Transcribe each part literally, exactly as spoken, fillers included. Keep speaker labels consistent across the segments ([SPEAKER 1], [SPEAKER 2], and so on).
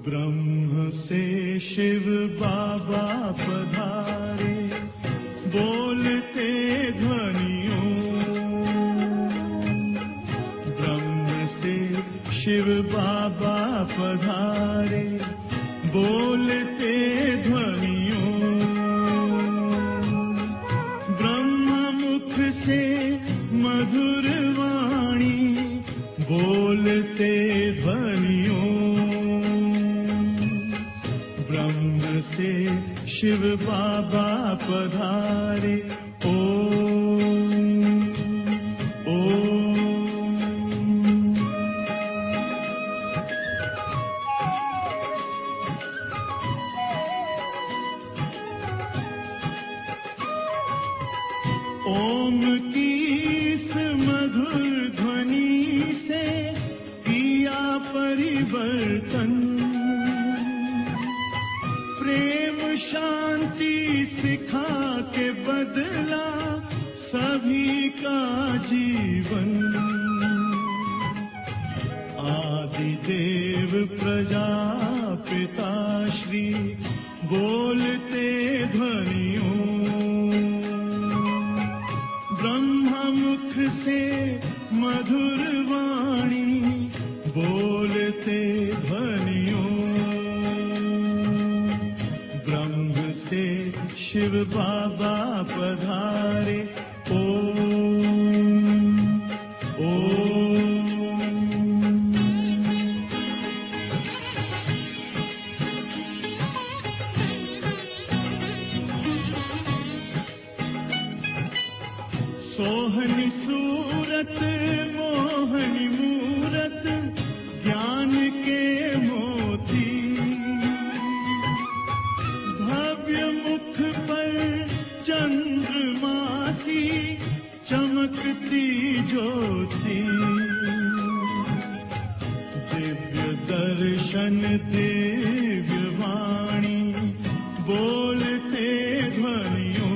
[SPEAKER 1] ब्रह्म से शिव बाबा पधारे, बोलते ध्वनियों। ब्रह्म से शिव बाबा पधारे, बोलते ध्वनियों। ब्रह्म मुख से मधुर वाणी, बोलते ध्वनियों। ब्रह्म से शिव बाबा पधारे, ओम ओम। ओम की इस मधुर ध्वनि से किया परिवर्तन, प्रेम शांति सिखा के बदला सभी का जीवन। आदि देव प्रजापिता श्री बोलते ध्वनियों। ब्रह्म मुख से मधुर वाणी, बोलते ध्वनियों। ब्रह्म से शिव बाबा पधारे, ओम ओम। सोहनी सूरत मोहनी मूरत, ज्ञान के मोती। भव्य मुख पर चंद्रमासी, चमकती ज्योति। दिव्य दर्शन दिव्य वाणी, बोलते ध्वनियों।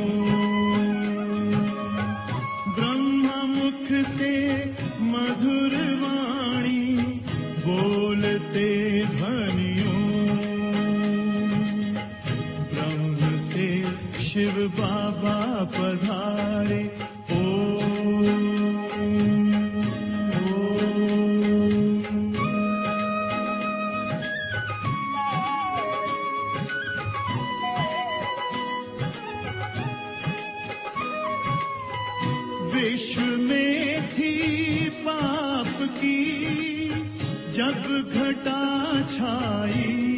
[SPEAKER 1] मुख से मधुर वाणी, बोलते ध्वनियों। ब्रह्म से शिव बाबा पधारे, ओम ओम। विश्व में थी पाप की जब घटा छाई,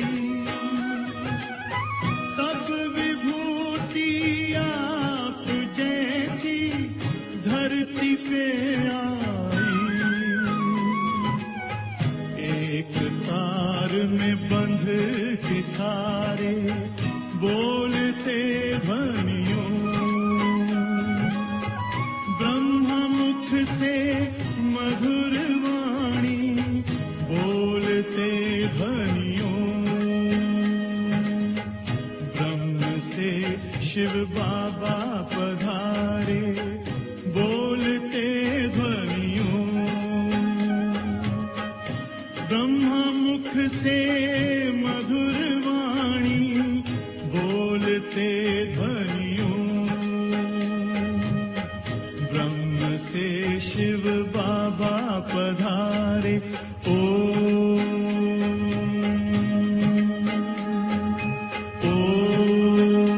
[SPEAKER 1] तब विभूति आप जैसी धरती पे आई। एक तार में बंध के सारे, बोलते ध्वनियों। ब्रह्म मुख से मधुर वाणी, बोलते ध्वनियों। ब्रह्म से शिव बाबा पधारे, बोलते ध्वनियों। ब्रह्म मुख से मधुर वाणी, बोलते ध्वनियों। ब्रह्म से शिव बाबा पधारे, ओम ओम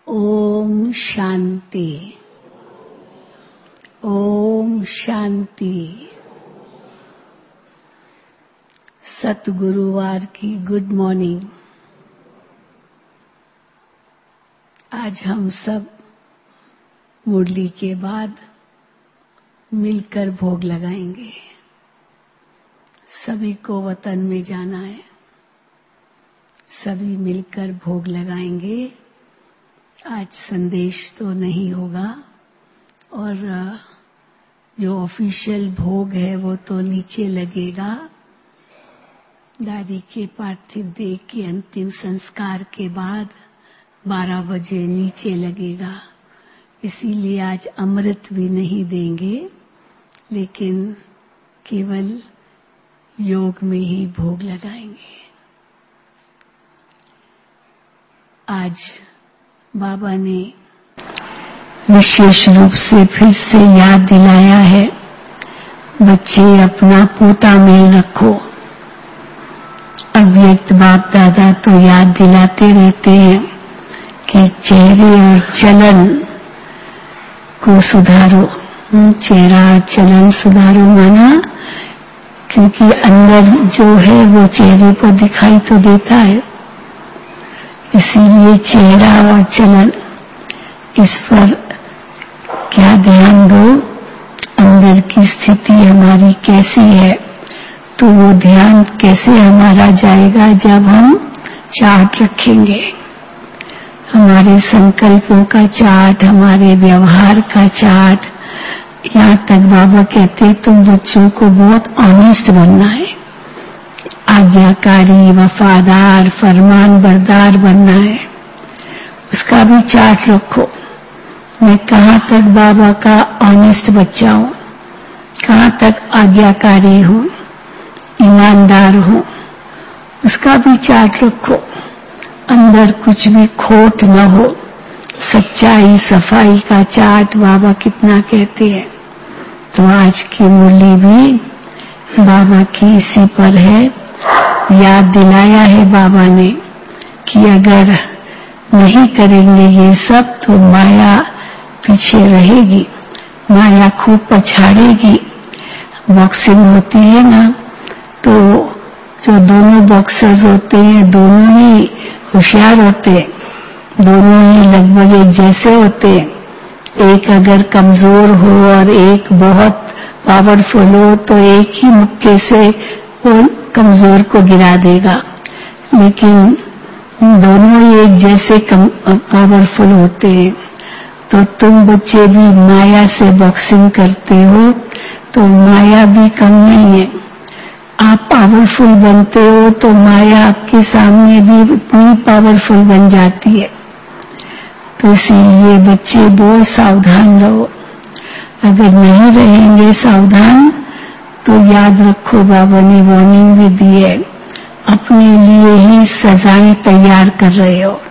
[SPEAKER 2] ओम शांति। ओम शांति। सतगुरुवार की गुड मॉर्निंग। आज हम सब मुरली के बाद मिलकर भोग लगाएंगे। सभी को वतन में जाना है, सभी मिलकर भोग लगाएंगे। आज संदेश तो नहीं होगा और जो ऑफिशियल भोग है वो तो नीचे लगेगा। दादी के पार्थिव देह के अंतिम संस्कार के बाद बारह बजे नीचे लगेगा। इसीलिए आज अमृत भी नहीं देंगे, लेकिन केवल योग में ही भोग लगाएंगे। आज बाबा ने विशेष रूप से फिर से याद दिलाया है, बच्चे अपना पोता मेल रखो। अव्यक्त बाप दादा तो याद दिलाते रहते हैं कि चेहरे और चलन को सुधारो। चेहरा और चलन सुधारो माना क्योंकि अंदर जो है वो चेहरे पर दिखाई तो देता है, इसीलिए चेहरा और चलन इस पर क्या ध्यान दो। अंदर की स्थिति हमारी कैसी है, तो वो ध्यान कैसे हमारा जाएगा जब हम चार्ट रखेंगे। हमारे संकल्पों का चार्ट, हमारे व्यवहार का चार्ट। यहाँ तक बाबा कहते तुम बच्चों को बहुत ऑनेस्ट बनना है, आज्ञाकारी, वफादार, फरमान बरदार बनना है। उसका भी चार्ट रखो। मैं कहाँ तक बाबा का ऑनेस्ट बच्चा हूँ, कहाँ तक आज्ञाकारी हूँ, ईमानदार हूँ, उसका भी चार्ट रखो। अंदर कुछ भी खोट न हो, सच्चाई सफाई का चार्ट बाबा कितना कहते हैं। तो आज की मुरली भी बाबा की इसी पर है। याद दिलाया है बाबा ने कि अगर नहीं करेंगे ये सब तो माया पीछे रहेगी, माया खूब पछाड़ेगी। बॉक्सिंग होती है ना, तो जो दोनों बॉक्सर्स होते हैं दोनों ही होशियार होते हैं, दोनों ही लगभग एक जैसे होते हैं। एक अगर कमजोर हो और एक बहुत पावरफुल हो तो एक ही मुक्के से वो कमजोर को गिरा देगा, लेकिन दोनों ही एक जैसे पावरफुल होते हैं। तो तुम बच्चे भी माया से बॉक्सिंग करते हो, तो माया भी कम नहीं है। आप पावरफुल बनते हो तो माया आपके सामने भी उतनी पावरफुल बन जाती है। तो इसीलिए बच्चे बहुत सावधान रहो। अगर नहीं रहेंगे सावधान तो याद रखो बाबा ने वार्निंग भी दी है, अपने लिए ही सजाएं तैयार कर रहे हो,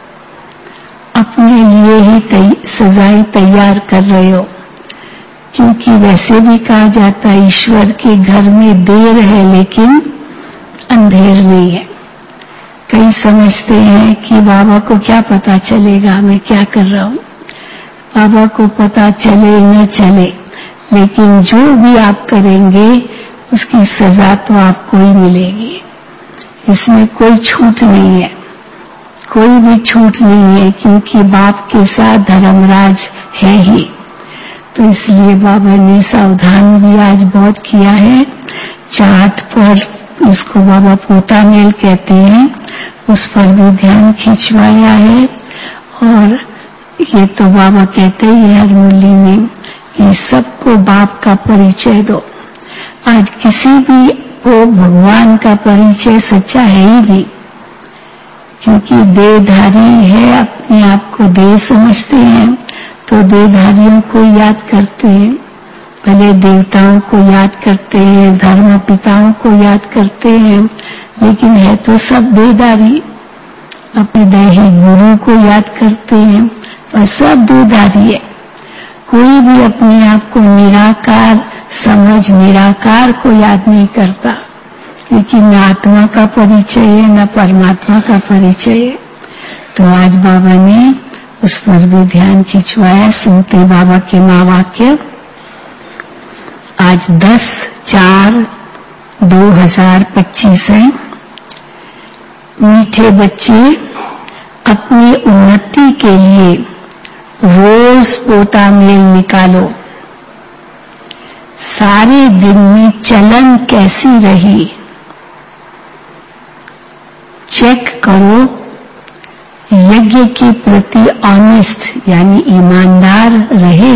[SPEAKER 2] अपने लिए ही तै, सजाएं तैयार कर रहे हो। क्योंकि वैसे भी कहा जाता है ईश्वर के घर में देर है लेकिन अंधेर नहीं है। कई समझते हैं कि बाबा को क्या पता चलेगा मैं क्या कर रहा हूँ, बाबा को पता चले न चले, लेकिन जो भी आप करेंगे उसकी सजा तो आपको ही मिलेगी। इसमें कोई छूट नहीं है, कोई भी छूट नहीं है, क्योंकि बाप के साथ धर्मराज है ही। तो इसलिए बाबा ने सावधान भी आज बहुत किया है। चार्ट पर, इसको बाबा पोता मेल कहते हैं, उस पर भी ध्यान खिंचवाया है। और ये तो बाबा कहते ही हर मुरली में कि सबको बाप का परिचय दो। आज किसी भी को भगवान का परिचय सच्चा है ही नहीं, क्योंकि देहधारी है, अपने आप को देह समझते हैं तो देहधारियों को याद करते हैं, भले देवताओं को याद करते हैं, धर्म पिताओं को याद करते हैं, लेकिन है तो सब देहधारी। अपने दैहिक गुरु को याद करते हैं पर सब देहधारी है। कोई भी अपने आप को निराकार समझ, निराकार को याद नहीं करता, लेकिन न आत्मा का परिचय है न परमात्मा का परिचय है। तो आज बाबा ने उस पर भी ध्यान खिंचवाया। सुनते हैं बाबा के महावाक्य। आज दस चार दो हजार पच्चीस है। मीठे बच्चे, अपनी उन्नति के लिए रोज पोता मेल निकालो। सारे दिन में चलन कैसी रही चेक करो। यज्ञ के प्रति ऑनेस्ट यानी ईमानदार रहे।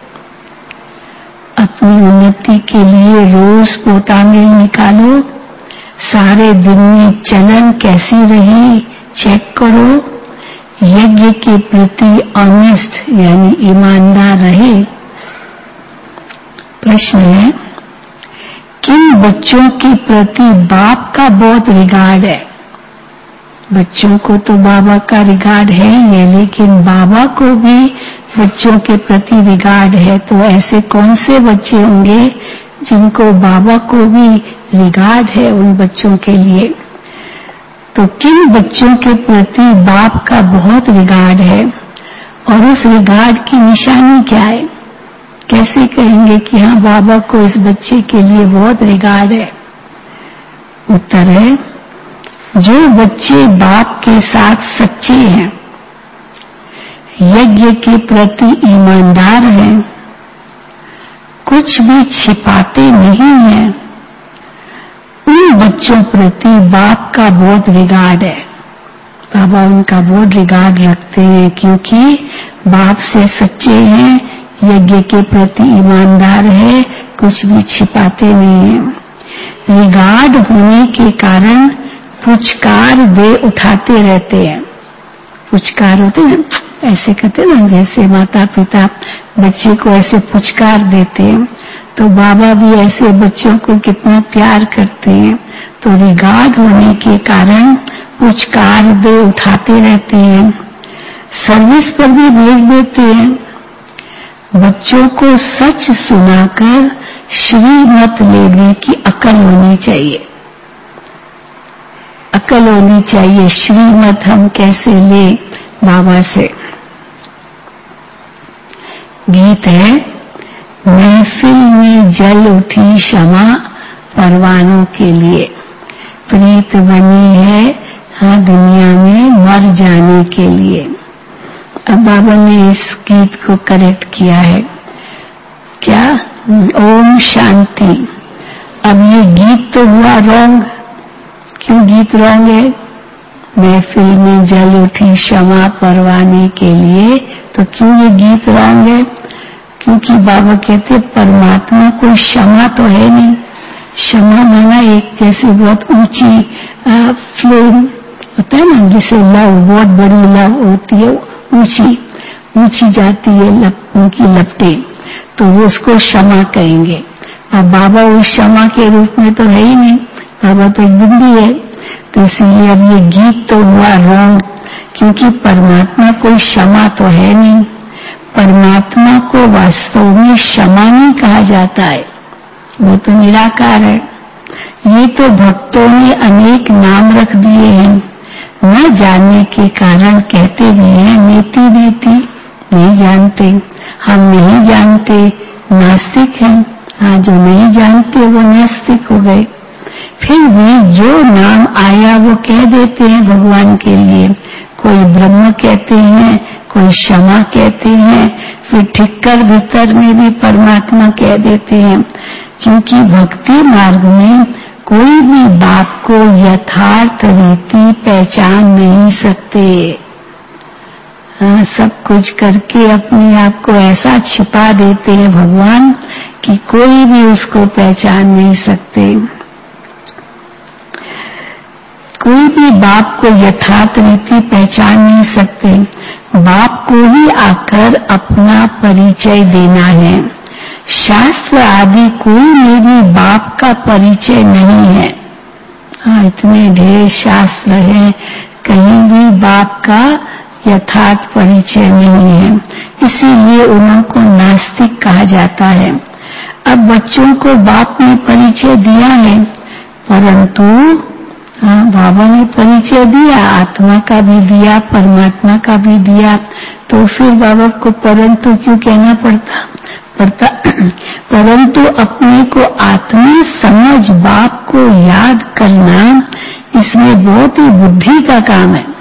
[SPEAKER 2] अपनी उन्नति के लिए रोज पोता मेल निकालो। सारे दिन में चलन कैसी रही चेक करो। यज्ञ के प्रति ऑनेस्ट यानी ईमानदार रहे। प्रश्न है, किन बच्चों के प्रति बाप का बहुत रिगार्ड है? बच्चों को तो बाबा का रिगार्ड है ही है, लेकिन बाबा को भी बच्चों के प्रति रिगार्ड है। तो ऐसे कौन से बच्चे होंगे जिनको बाबा को भी रिगार्ड है उन बच्चों के लिए? तो किन बच्चों के प्रति बाप का बहुत रिगार्ड है और उस रिगार्ड की निशानी क्या है? कैसे कहेंगे कि हाँ बाबा को इस बच्चे के लिए बहुत रिगार्ड है? उत्तर है, जो बच्चे बाप के साथ सच्चे हैं, यज्ञ के प्रति ईमानदार हैं, कुछ भी छिपाते नहीं हैं, उन बच्चों प्रति बाप का बहुत रिगार्ड है। बाबा उनका बहुत रिगार्ड रखते हैं क्योंकि बाप से सच्चे हैं, यज्ञ के प्रति ईमानदार है, कुछ भी छिपाते नहीं हैं। रिगार्ड होने के कारण पुचकार वे उठाते रहते हैं। पुचकार होते हैं ऐसे कहते ना, जैसे माता पिता बच्चे को ऐसे पुचकार देते हैं, तो बाबा भी ऐसे बच्चों को कितना प्यार करते हैं। तो रिगार्ड होने के कारण पुचकार वे उठाते रहते हैं, सर्विस पर भी भेज देते हैं। बच्चों को सच सुनाकर श्रीमत लेने की अकल होनी चाहिए। अकल होनी चाहिए श्रीमत हम कैसे ले बाबा से। गीत है, महफिल में जल उठी क्षमा परवानों के लिए, प्रीत बनी है हाँ दुनिया में मर जाने के लिए। अब बाबा ने इस गीत को करेक्ट किया है। क्या? ओम शांति। अब ये गीत तो हुआ रॉन्ग। क्यों गीत रॉन्ग है? महफिल में जल उठी क्षमा परवाने के लिए, तो क्यों ये गीत रॉन्ग है? क्योंकि बाबा कहते परमात्मा को क्षमा तो है नहीं। क्षमा माना एक जैसे बहुत ऊंची फ्लेम होता है ना, जिसे लव बहुत बड़ी लव होती है, ऊंची ऊंची जाती है लप, उनकी लपटें, तो वो उसको क्षमा कहेंगे। अब बाबा उस क्षमा के रूप में तो है ही नहीं, बाबा तो एक बिंदी है। तो इसलिए अब ये गीत तो हुआ रॉन्ग, क्योंकि परमात्मा कोई क्षमा तो है नहीं। परमात्मा को वास्तव में क्षमा नहीं कहा जाता है, वो तो निराकार है। ये तो भक्तों ने अनेक नाम रख दिए हैं, न जानने के कारण कहते भी हैं नेति नेति, नहीं जानते। हम नहीं जानते, नास्तिक हैं। हाँ, जो नहीं जानते वो नास्तिक हो गए। फिर भी जो नाम आया वो कह देते हैं भगवान के लिए। कोई ब्रह्म कहते हैं, कोई क्षमा कहते हैं, फिर ठिक्कर भीतर में भी परमात्मा कह देते हैं। क्योंकि भक्ति मार्ग में कोई भी बात को यथार्थ रीति पहचान नहीं सकते। हाँ, सब कुछ करके अपने आप को ऐसा छिपा देते हैं भगवान कि कोई भी उसको पहचान नहीं सकते। कोई भी बाप को यथार्थ रीति पहचान नहीं सकते। बाप को ही आकर अपना परिचय देना है। शास्त्र आदि कोई में भी बाप का परिचय नहीं है। हाँ, इतने ढेर शास्त्र हैं, कहीं भी बाप का यथार्थ परिचय नहीं है, इसीलिए उन्हीं को नास्तिक कहा जाता है। अब बच्चों को बाप ने परिचय दिया है, परंतु हाँ, बाबा ने परिचय दिया, आत्मा का भी दिया, परमात्मा का भी दिया, तो फिर बाबा को परंतु क्यों कहना पड़ता पड़ता परंतु अपने को आत्मीय समझ बाप को याद करना इसमें बहुत ही बुद्धि का काम है।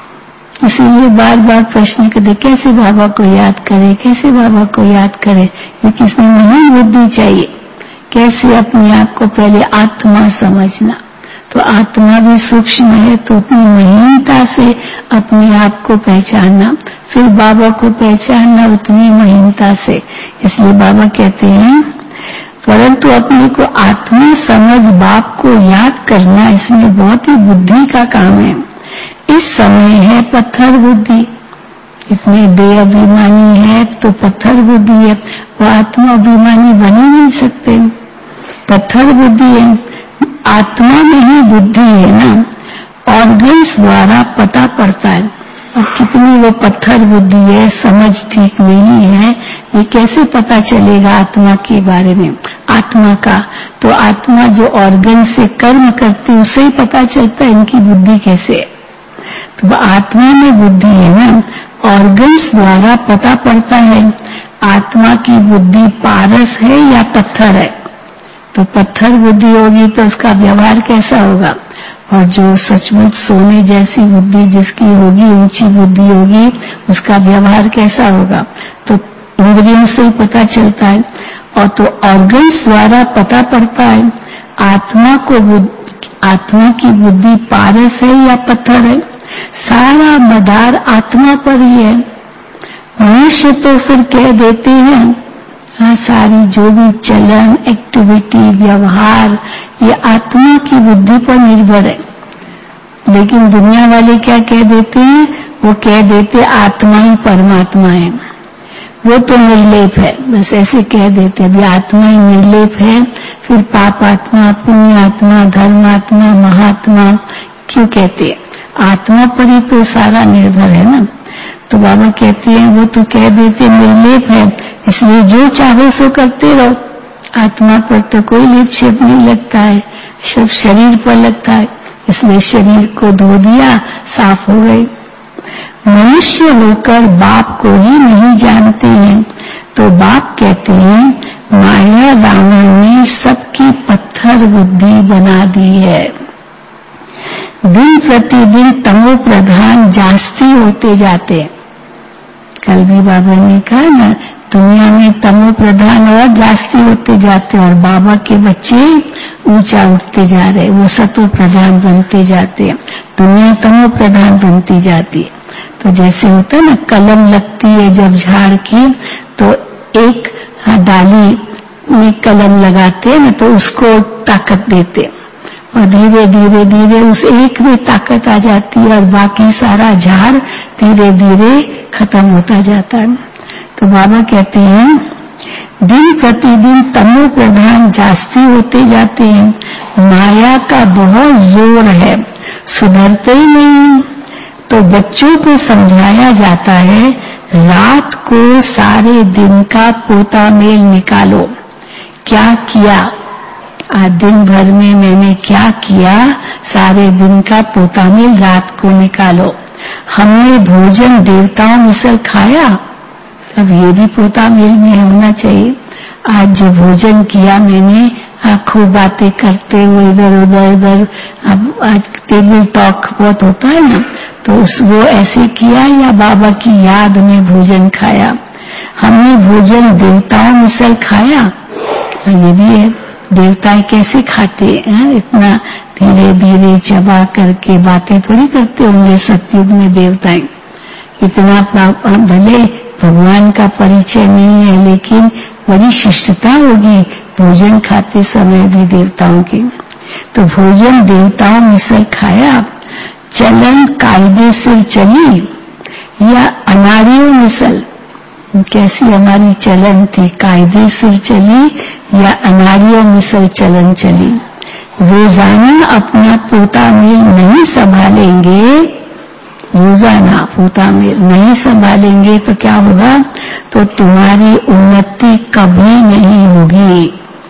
[SPEAKER 2] इसीलिए बार बार प्रश्न करते कैसे बाबा को याद करे, कैसे बाबा को याद करे, क्योंकि इसमें नहीं बुद्धि चाहिए। कैसे अपने आप को पहले आत्मा समझना, तो आत्मा भी सूक्ष्म है तो उतनी महीनता से अपने आप को पहचानना, फिर बाबा को पहचानना उतनी महीनता से। इसलिए बाबा कहते हैं परंतु अपने को आत्मा समझ बाप को याद करना इसमें बहुत ही बुद्धि का काम है। इस समय है पत्थर बुद्धि, इतने देह अभिमानी है तो पत्थर बुद्धि है, वो आत्मा अभिमानी बन ही नहीं सकते, पत्थर बुद्धि है। आत्मा में ही बुद्धि है ना, ऑर्गन्स द्वारा पता पड़ता है। अब कितनी वो पत्थर बुद्धि है, समझ ठीक नहीं है, ये कैसे पता चलेगा आत्मा के बारे में, आत्मा का तो आत्मा जो ऑर्गन से कर्म करती है उससे ही पता चलता है इनकी बुद्धि कैसे है। तो आत्मा में बुद्धि है ना, ऑर्गन्स द्वारा पता पड़ता है आत्मा की बुद्धि पारस है या पत्थर है। तो पत्थर बुद्धि होगी तो उसका व्यवहार कैसा होगा, और जो सचमुच सोने जैसी बुद्धि जिसकी होगी, ऊंची बुद्धि होगी, उसका व्यवहार कैसा होगा, तो इंद्रियों से ही पता चलता है। और तो ऑर्गन्स द्वारा पता पड़ता है आत्मा को, आत्मा की बुद्धि पारस है या पत्थर है। सारा मदार आत्मा पर ही है। मनुष्य तो फिर कह देते हैं हाँ सारी जो भी चलन, एक्टिविटी, व्यवहार ये आत्मा की बुद्धि पर निर्भर है, लेकिन दुनिया वाले क्या कह देते हैं, वो कह देते आत्मा ही परमात्मा है, वो तो निर्लेप है, बस ऐसे कह देते अभी आत्मा ही निर्लेप है। फिर पाप आत्मा, पुण्य आत्मा, धर्मात्मा, महात्मा क्यों कहते हैं, आत्मा पर ही तो सारा निर्भर है ना। तो बाबा कहते हैं वो तो कह देते निर्लेप है, इसलिए जो चाहो सो करते रहो, आत्मा पर तो कोई लेप छेप नहीं लगता है, सब शरीर पर लगता है, इसलिए शरीर को धो दिया, साफ हो गए। मनुष्य होकर बाप को ही नहीं जानते हैं, तो बाप कहते हैं माया रावण ने सबकी पत्थर बुद्धि बना दी है। दिन प्रतिदिन तमो प्रधान जास्ती होते जाते, कल भी बाबा ने कहा ना दुनिया में तमो प्रधान और जास्ती होते जाते और बाबा के बच्चे ऊंचा उठते जा रहे, वो सतो प्रधान बनते जाते, दुनिया तमो प्रधान बनती जाती है। तो जैसे होता है ना कलम लगती है जब झाड़ की, तो एक डाली में कलम लगाते हैं ना तो उसको ताकत देते, और धीरे धीरे धीरे उस एक में ताकत आ जाती है और बाकी सारा झाड़ धीरे धीरे खत्म होता जाता है। तो बाबा कहते हैं दिन प्रतिदिन तमो प्रधान जास्ती होते जाते हैं, माया का बहुत जोर है, सुधरते ही नहीं। तो बच्चों को समझाया जाता है रात को सारे दिन का पोता मेल निकालो, क्या किया आज दिन भर में मैंने क्या किया, सारे दिन का पोता मेल रात को निकालो। हमने भोजन देवताओं मिसल खाया, अब ये भी पोता मेल में होना चाहिए। आज जो भोजन किया मैंने, खूब बातें करते हुए इधर उधर इधर, अब आज टेबल टॉक बहुत होता है ना, तो उस वो ऐसे किया या बाबा की याद में भोजन खाया। हमने भोजन देवताओं मिसल खाया, ये भी है देवता कैसे खाते हैं, इतना धीरे धीरे चबा करके बातें थोड़ी करते होंगे सतयुग में देवताएं। इतना भले भगवान का परिचय नहीं है लेकिन बड़ी शिष्टता होगी भोजन खाते समय भी देवताओं की। तो भोजन देवताओं मिसल खाया, चलन कायदे से चली या अनाड़ियों मिसल, कैसी हमारी चलन थी, कायदे से चली या अनाड़ियों मिसल चलन चली। रोजाना अपना पोता मेल नहीं संभालेंगे, रोजाना पोता मेल नहीं संभालेंगे तो क्या होगा, तो तुम्हारी उन्नति कभी नहीं होगी,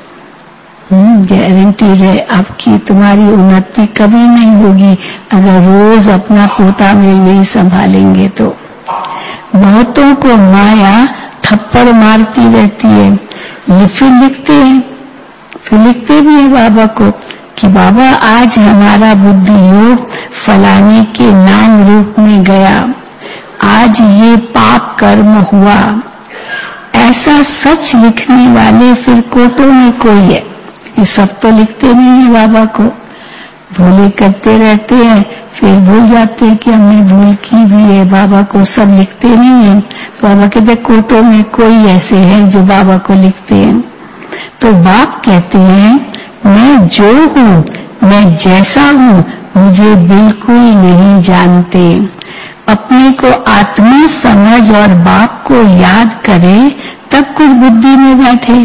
[SPEAKER 2] गारंटी है आपकी, तुम्हारी उन्नति कभी नहीं होगी अगर रोज अपना पोता मेल नहीं संभालेंगे। तो बहुतों को माया थप्पड़ मारती रहती है। ये फिर लिखते हैं, फिर लिखते भी है बाबा को कि बाबा आज हमारा बुद्धि योग फलाने के नाम रूप में गया, आज ये पाप कर्म हुआ। ऐसा सच लिखने वाले फिर कोटों में कोई है। ये सब तो लिखते नहीं है बाबा को, भूले करते रहते हैं, फिर भूल जाते हैं कि हमने भूल की भी है। बाबा को सब लिखते नहीं है। तो बाबा कहते कोटों में कोई ऐसे हैं जो बाबा को लिखते हैं। तो बाप कहते हैं मैं जो हूँ, मैं जैसा हूँ, मुझे बिल्कुल नहीं जानते। अपने को आत्मा समझ और बाप को याद करे तब कुछ बुद्धि में बैठे।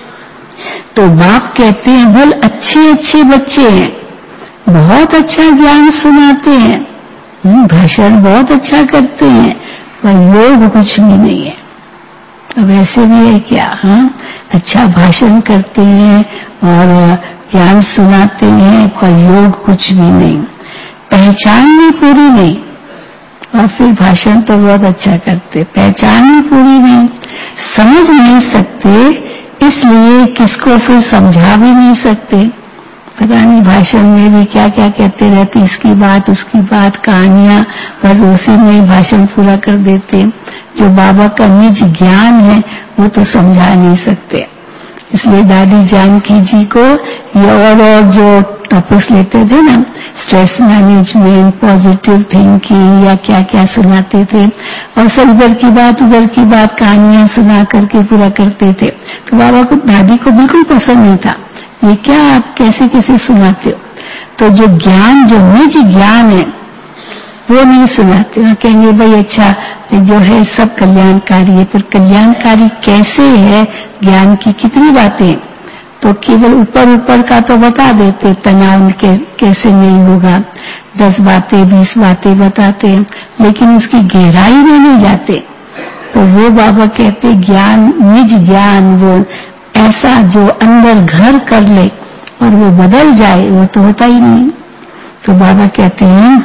[SPEAKER 2] तो बाप कहते हैं बोल अच्छे अच्छे बच्चे हैं, बहुत अच्छा ज्ञान सुनाते हैं, भाषण बहुत अच्छा करते हैं, पर योग कुछ भी नहीं है। अब ऐसे भी है क्या? हाँ, अच्छा भाषण करते हैं और ज्ञान सुनाते हैं, पर योग कुछ भी नहीं, पहचान भी पूरी नहीं। और फिर भाषण तो बहुत अच्छा करते, पहचान भी पूरी नहीं, समझ नहीं सकते, इसलिए किसको फिर समझा भी नहीं सकते। पता नहीं भाषण में भी क्या क्या कहते रहते, इसकी बात उसकी बात, कहानियां, बस उसी में ही भाषण पूरा कर देते। जो बाबा का निज ज्ञान है वो तो समझा नहीं सकते। इसलिए दादी जानकी जी को ये और, और जो टॉपिक्स लेते थे ना, स्ट्रेस मैनेजमेंट, पॉजिटिव थिंकिंग या क्या क्या सुनाते थे, और सब इधर की बात उधर की बात कहानियां सुना करके पूरा करते थे। तो बाबा को, दादी को बिल्कुल पसंद नहीं था, ये क्या आप कैसे कैसे सुनाते हो। तो जो ज्ञान, जो निज ज्ञान है वो नहीं सुनाते। वो कहेंगे भाई अच्छा जो है सब कल्याणकारी है, पर कल्याणकारी कैसे है, ज्ञान की कितनी बातें, तो केवल ऊपर ऊपर का तो बता देते, तनाव के, कैसे नहीं होगा, दस बातें बीस बातें बताते हैं, लेकिन उसकी गहराई में नहीं जाते। तो वो बाबा कहते ज्ञान, निज ज्ञान, वो ऐसा जो अंदर घर कर ले और वो बदल जाए, वो तो होता ही नहीं। तो बाबा कहते हैं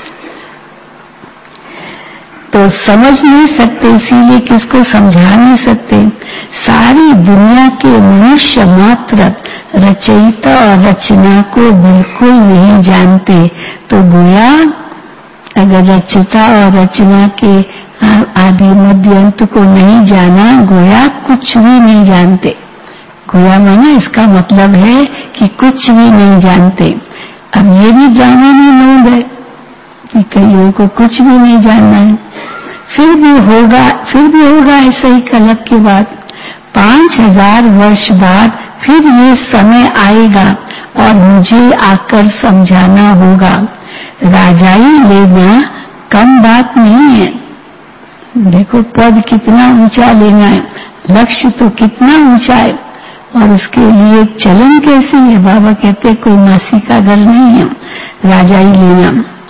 [SPEAKER 2] तो समझ नहीं सकते, इसीलिए किसको समझा नहीं सकते। सारी दुनिया के मनुष्य मात्र रचयिता और रचना को बिल्कुल नहीं जानते। तो गोया अगर रचयिता और रचना के आदि मध्य अंत को नहीं जाना, गोया कुछ भी नहीं जानते। गोया माना इसका मतलब है कि कुछ भी नहीं जानते। अब ये भी जानने में नोंद है कि कईयों को कुछ भी नहीं जानना है, फिर भी होगा, फिर भी होगा ऐसा ही कलप के बाद। पांच हजार वर्ष बाद फिर ये समय आएगा और मुझे आकर समझाना होगा। राजाई लेना कम बात नहीं है। देखो पद कितना ऊंचा लेना है, लक्ष्य तो कितना ऊंचा है, और उसके लिए चलन कैसी है। बाबा कहते कोई मासी का घर नहीं है राजाई लेना,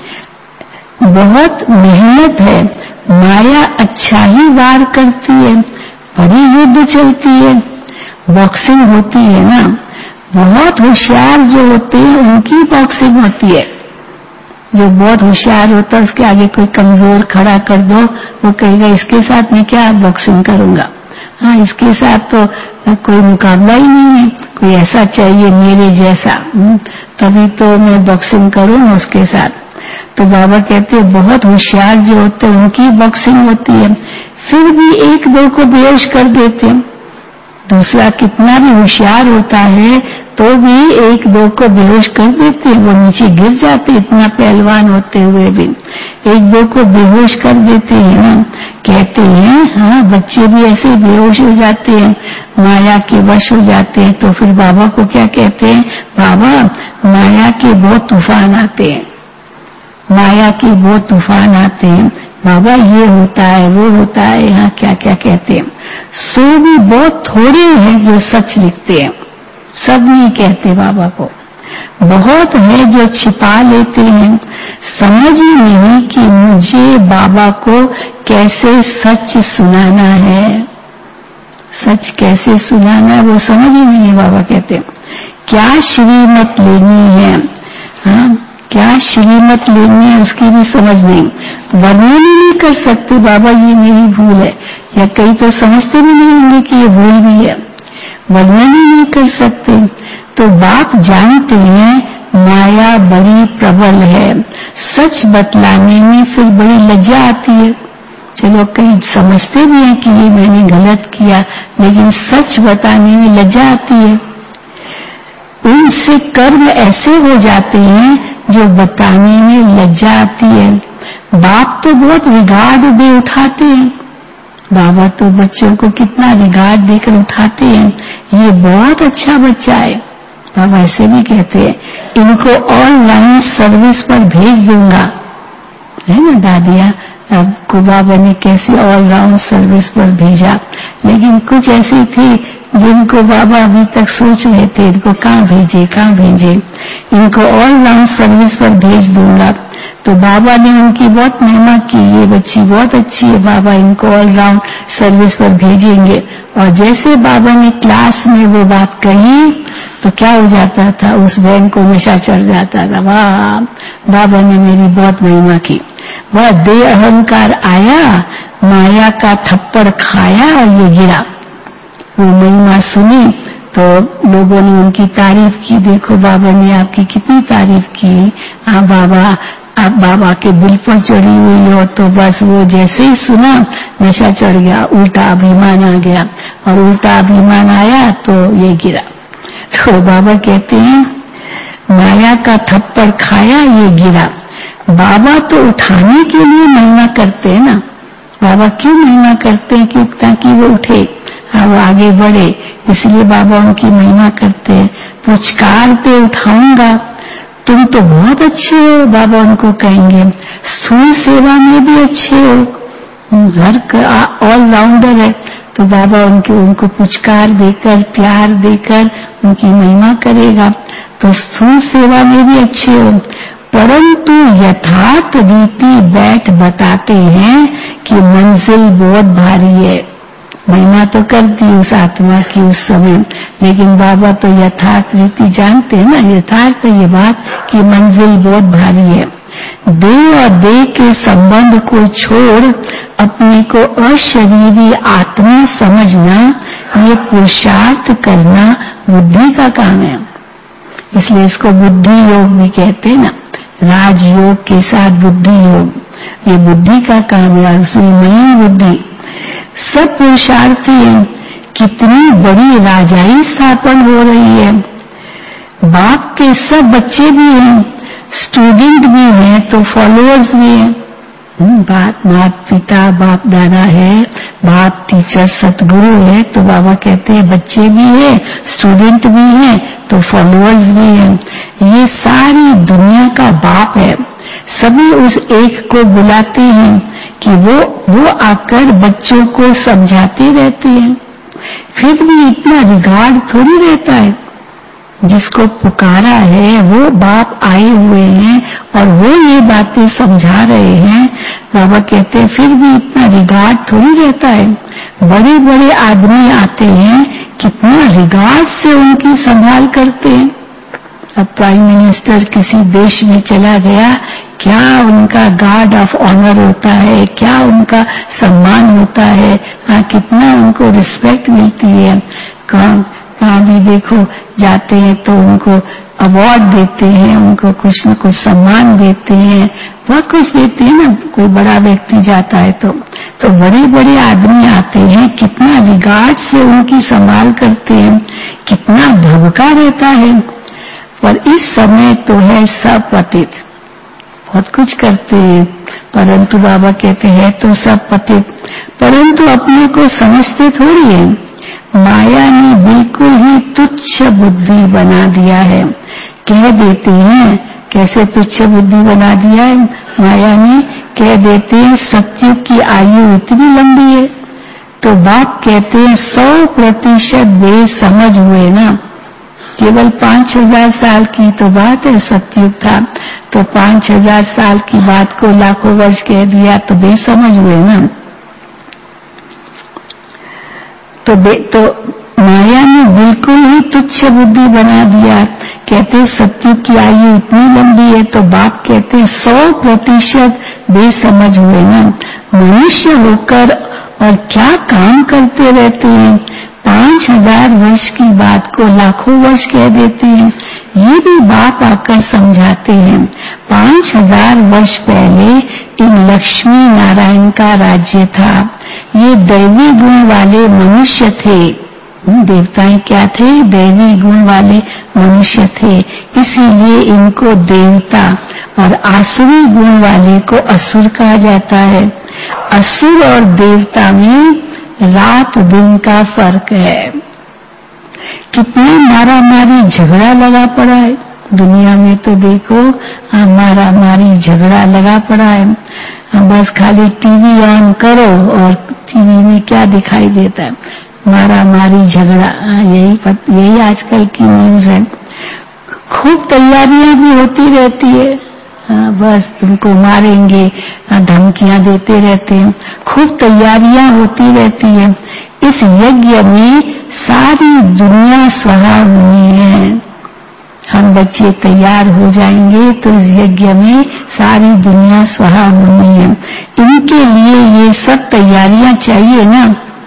[SPEAKER 2] बहुत मेहनत है। माया अच्छा ही वार करती है, बड़ी युद्ध चलती है, बॉक्सिंग होती है ना, बहुत होशियार जो होते हैं उनकी बॉक्सिंग होती है। जो बहुत होशियार होता है उसके आगे कोई कमजोर खड़ा कर दो, वो कहेगा इसके साथ मैं क्या बॉक्सिंग करूंगा, हाँ इसके साथ तो कोई मुकाबला ही नहीं है, कोई ऐसा चाहिए मेरे जैसा, तभी तो मैं बॉक्सिंग करूं उसके साथ। तो बाबा कहते हैं बहुत होशियार जो होते हैं उनकी बॉक्सिंग होती है, फिर भी एक दो को बेहोश कर देते हैं। दूसरा कितना भी होशियार होता है तो भी एक दो को बेहोश कर देते हैं, वो नीचे गिर जाते, इतना पहलवान होते हुए भी एक दो को बेहोश कर देते हैं। कहते हैं हाँ बच्चे भी ऐसे बेहोश हो जाते हैं, माया के वश हो जाते हैं। तो फिर बाबा को क्या कहते हैं, बाबा माया के बहुत तूफान आते हैं, माया के बहुत तूफान आते हैं बाबा, ये होता है वो होता है, यहाँ क्या क्या कहते हैं। सो भी बहुत थोड़े हैं जो सच लिखते हैं, सब नहीं कहते बाबा को, बहुत है जो छिपा लेते हैं। समझ ही नहीं कि मुझे बाबा को कैसे सच सुनाना है, सच कैसे सुनाना है वो समझ ही नहीं है। बाबा कहते हैं क्या श्रीमत लेनी है, हाँ क्या श्रीमत लेनी है उसकी भी समझ नहीं। वर्णन ही नहीं कर सकते बाबा ये मेरी भूल है, या कई तो समझते भी नहीं होंगे कि ये भूल भी है, वर्णन ही नहीं कर सकते। तो बाप जानते हैं माया बड़ी प्रबल है, सच बतलाने में फिर बड़ी लज्जा आती है। चलो कई समझते भी हैं कि ये मैंने गलत किया, लेकिन सच बताने में लज्जा आती है। उनसे कर्म ऐसे हो जाते हैं जो बताने में लज्जा आती है। बाप तो बहुत रिगार्ड दे उठाते हैं, बाबा तो बच्चों को कितना रिगार्ड देकर उठाते हैं, ये बहुत अच्छा बच्चा है। बाबा ऐसे भी कहते हैं इनको ऑनलाइन सर्विस पर भेज दूंगा, है ना दादिया, आपको बाबा ने कैसे ऑल राउंड सर्विस पर भेजा। लेकिन कुछ ऐसी थी जिनको बाबा अभी तक सोच रहे थे इनको कहाँ भेजे कहाँ भेजे, इनको ऑल राउंड सर्विस पर भेज दूंगा। तो बाबा ने उनकी बहुत महिमा की, ये बच्ची बहुत अच्छी है, बाबा इनको ऑल राउंड सर्विस पर भेजेंगे। और जैसे बाबा ने क्लास में वो बात कही तो क्या हो जाता था, उस बहन को नशा चढ़ जाता था। वाह, बाबा ने मेरी बहुत महिमा की। वह दे अहंकार आया, माया का थप्पड़ खाया और ये गिरा। वो महिमा सुनी तो लोगों ने उनकी तारीफ की, देखो बाबा ने आपकी कितनी तारीफ की। हाँ बाबा, आप बाबा के दिल पर चढ़ी हुई हो। तो बस वो जैसे ही सुना नशा चढ़ गया, उल्टा अभिमान आ गया, और उल्टा अभिमान आया तो ये गिरा। तो बाबा कहते हैं माया का थप्पड़ खाया ये गिरा। बाबा तो उठाने के लिए महिमा करते हैं ना, बाबा क्यों महिमा करते हैं, क्यों, ताकि वो उठे, हाँ वो आगे बढ़े, इसलिए बाबा उनकी महिमा करते हैं। पुचकारते उठाऊंगा, तुम तो बहुत अच्छे हो, बाबा उनको कहेंगे। स्थूल सेवा में भी अच्छे हो, हर ऑल राउंडर है। तो बाबा उनके उनको पुचकार देकर प्यार देकर उनकी महिमा करेगा। तो स्थूल सेवा में भी अच्छे हो, परंतु यथार्थ रीति बैठ बताते हैं कि मंजिल बहुत भारी है। महिमा तो करती उस आत्मा की उस समय, लेकिन बाबा तो यथार्थ रीति जानते हैं ना, यथार्थ ये बात कि मंजिल बहुत भारी है। देह और देह के संबंध को छोड़ अपने को अशरीरी आत्मा समझना, ये पुरुषार्थ करना बुद्धि का काम है। इसलिए इसको बुद्धि योग भी कहते हैं ना, राजयोग के साथ बुद्धि योग, ये बुद्धि का काम है। उसमें बुद्धि सब पुरुषार्थी हैं। कितनी बड़ी राजाई स्थापन हो रही है, बाप के सब बच्चे भी हैं, स्टूडेंट भी हैं तो फॉलोअर्स भी हैं। बाप माता पिता बाप दादा है, बाप टीचर सतगुरु है, तो बाबा कहते हैं बच्चे भी हैं, स्टूडेंट भी हैं तो फॉलोअर्स भी हैं। ये सारी दुनिया का बाप है। सभी उस एक को बुलाते हैं कि वो वो आकर बच्चों को समझाते रहते हैं। फिर भी इतना रिगार्ड थोड़ी रहता है, जिसको पुकारा है वो बाप आए हुए हैं और वो ये बातें समझा रहे हैं। बाबा कहते हैं फिर भी इतना रिगार्ड थोड़ी रहता है। बड़े बड़े आदमी आते हैं, कितना रिगार्ड से उनकी संभाल करते हैं। अब प्राइम मिनिस्टर किसी देश में चला गया, क्या उनका गार्ड ऑफ ऑनर होता है, क्या उनका सम्मान होता है, हाँ कितना उनको रिस्पेक्ट मिलती है। कहाँ कहाँ भी देखो जाते हैं तो उनको अवार्ड देते हैं, उनको कुछ न कुछ सम्मान देते हैं, बहुत कुछ देते हैं ना। कोई बड़ा व्यक्ति जाता है तो तो बड़े बड़े आदमी आते हैं, कितना रिगार्ड से उनकी संभाल करते हैं, कितना धबका रहता है। पर इस समय तो है सब पतित, बहुत कुछ करते हैं, परंतु बाबा कहते हैं तो सब पतित, परंतु अपने को समझते थोड़ी है। माया ने बिल्कुल ही तुच्छ बुद्धि बना दिया है। कह देते हैं, कैसे तुच्छ बुद्धि बना दिया है माया ने, कह देते हैं सत्युग की आयु इतनी लंबी है, तो बाप कहते हैं सौ प्रतिशत बेसमझ हुए ना। केवल पांच हजार साल की तो बात है, सत्युग था तो पांच हजार साल की बात को लाखों वर्ष कह दिया तो बेसमझ हुए ना। तो तो माया ने बिल्कुल ही तुच्छ बुद्धि बना दिया। कहते सत्य सत्यु की आयु इतनी लंबी है तो बाप कहते हैं सौ प्रतिशत बेसमझ हुए ना, मनुष्य होकर और क्या काम करते रहते हैं, पांच हजार वर्ष की बात को लाखों वर्ष कह देते हैं। ये भी बाप आकर समझाते हैं, पांच हजार वर्ष पहले इन लक्ष्मी नारायण का राज्य था, ये दैवी गुण वाले मनुष्य थे। देवताएं क्या थे? दैवी गुण वाले मनुष्य थे, इसीलिए इनको देवता, और आसुरी गुण वाले को असुर कहा जाता है। असुर और देवता में रात दिन का फर्क है। कितना मारा मारी झगड़ा लगा पड़ा है दुनिया में, तो देखो मारा मारी झगड़ा लगा पड़ा है। बस खाली टीवी ऑन करो और टीवी में क्या दिखाई देता है? मारा मारी झगड़ा, यही यही आजकल की न्यूज है। खूब तैयारियां भी होती रहती है, हाँ, बस तुमको मारेंगे, धमकियां देते रहते हैं, खूब तैयारियां होती रहती है। इस यज्ञ में सारी दुनिया स्वाहा होनी है। हम बच्चे तैयार हो जाएंगे तो इस यज्ञ में सारी दुनिया स्वाहा होनी है। इनके लिए ये सब तैयारियां चाहिए ना।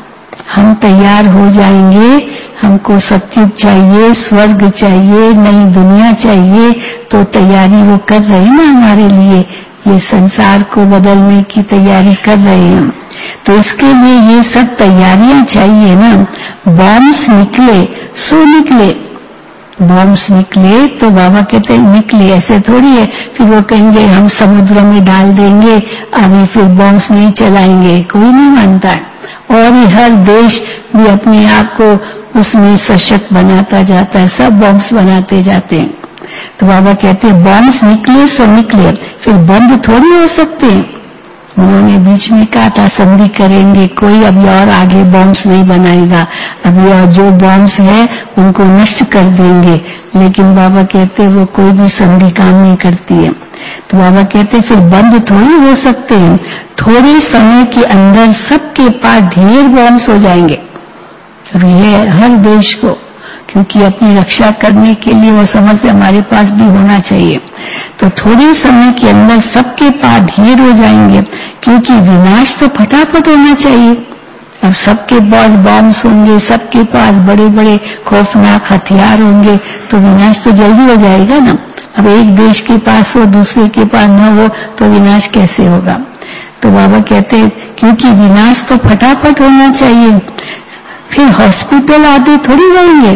[SPEAKER 2] हम तैयार हो जाएंगे, हमको सत्युग चाहिए, स्वर्ग चाहिए, नई दुनिया चाहिए, तो तैयारी वो कर रहे हैं ना हमारे लिए, ये संसार को बदलने की तैयारी कर रहे हैं। तो इसके लिए ये सब तैयारियां चाहिए ना। बॉम्ब्स निकले सो निकले, बॉम्ब्स निकले तो बाबा कहते हैं निकले, ऐसे थोड़ी है फिर वो कहेंगे हम समुद्र में डाल देंगे, अभी फिर बॉम्ब्स नहीं चलाएंगे, कोई नहीं मानता है। और ये हर देश भी अपने आप को उसमें सशक्त बनाता जाता है, सब बॉम्ब्स बनाते जाते हैं। तो बाबा कहते हैं बॉम्ब्स निकले सो निकले, फिर बंद थोड़ी हो सकते हैं। उन्होंने बीच में कहा था संधि करेंगे, कोई अभी और आगे बॉम्ब्स नहीं बनाएगा, अभी और जो बॉम्ब्स है उनको नष्ट कर देंगे। लेकिन बाबा कहते वो कोई भी संधि काम नहीं करती है। तो बाबा कहते फिर बंद थोड़ी हो सकते हैं, थोड़े समय के अंदर सबके पास ढेर बॉम्ब्स हो जाएंगे। अब ये हर देश को, क्योंकि अपनी रक्षा करने के लिए वो समझ हमारे पास भी होना चाहिए, तो थोड़े समय के अंदर सबके पास ढेर हो जाएंगे, क्योंकि विनाश तो फटाफट होना चाहिए। अब सबके पास बॉम्ब्स होंगे, सबके पास बड़े बड़े खौफनाक हथियार होंगे, तो विनाश तो जल्दी हो जाएगा ना। अब एक देश के पास हो दूसरे के पास न हो तो विनाश कैसे होगा? तो बाबा कहते हैं क्योंकि विनाश तो फटाफट होना चाहिए, फिर हॉस्पिटल आदि थोड़ी रहेंगे,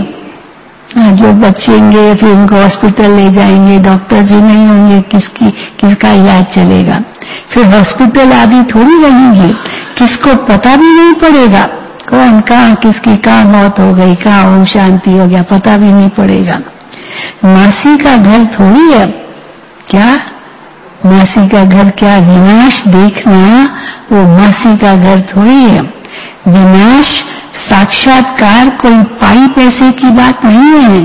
[SPEAKER 2] जो बचेंगे फिर उनको हॉस्पिटल ले जाएंगे, डॉक्टर भी नहीं होंगे, किसकी किसका इलाज चलेगा? फिर हॉस्पिटल आदि थोड़ी रहेंगे, किसको पता भी नहीं पड़ेगा कौन कहाँ किसकी कहाँ मौत हो गई, कहाँ ओम शांति हो गया, पता भी नहीं पड़ेगा। मासी का घर थोड़ी है क्या? मासी का घर क्या? विनाश देखना वो मासी का घर थोड़ी है। विनाश साक्षात्कार कोई पाई पैसे की बात नहीं है।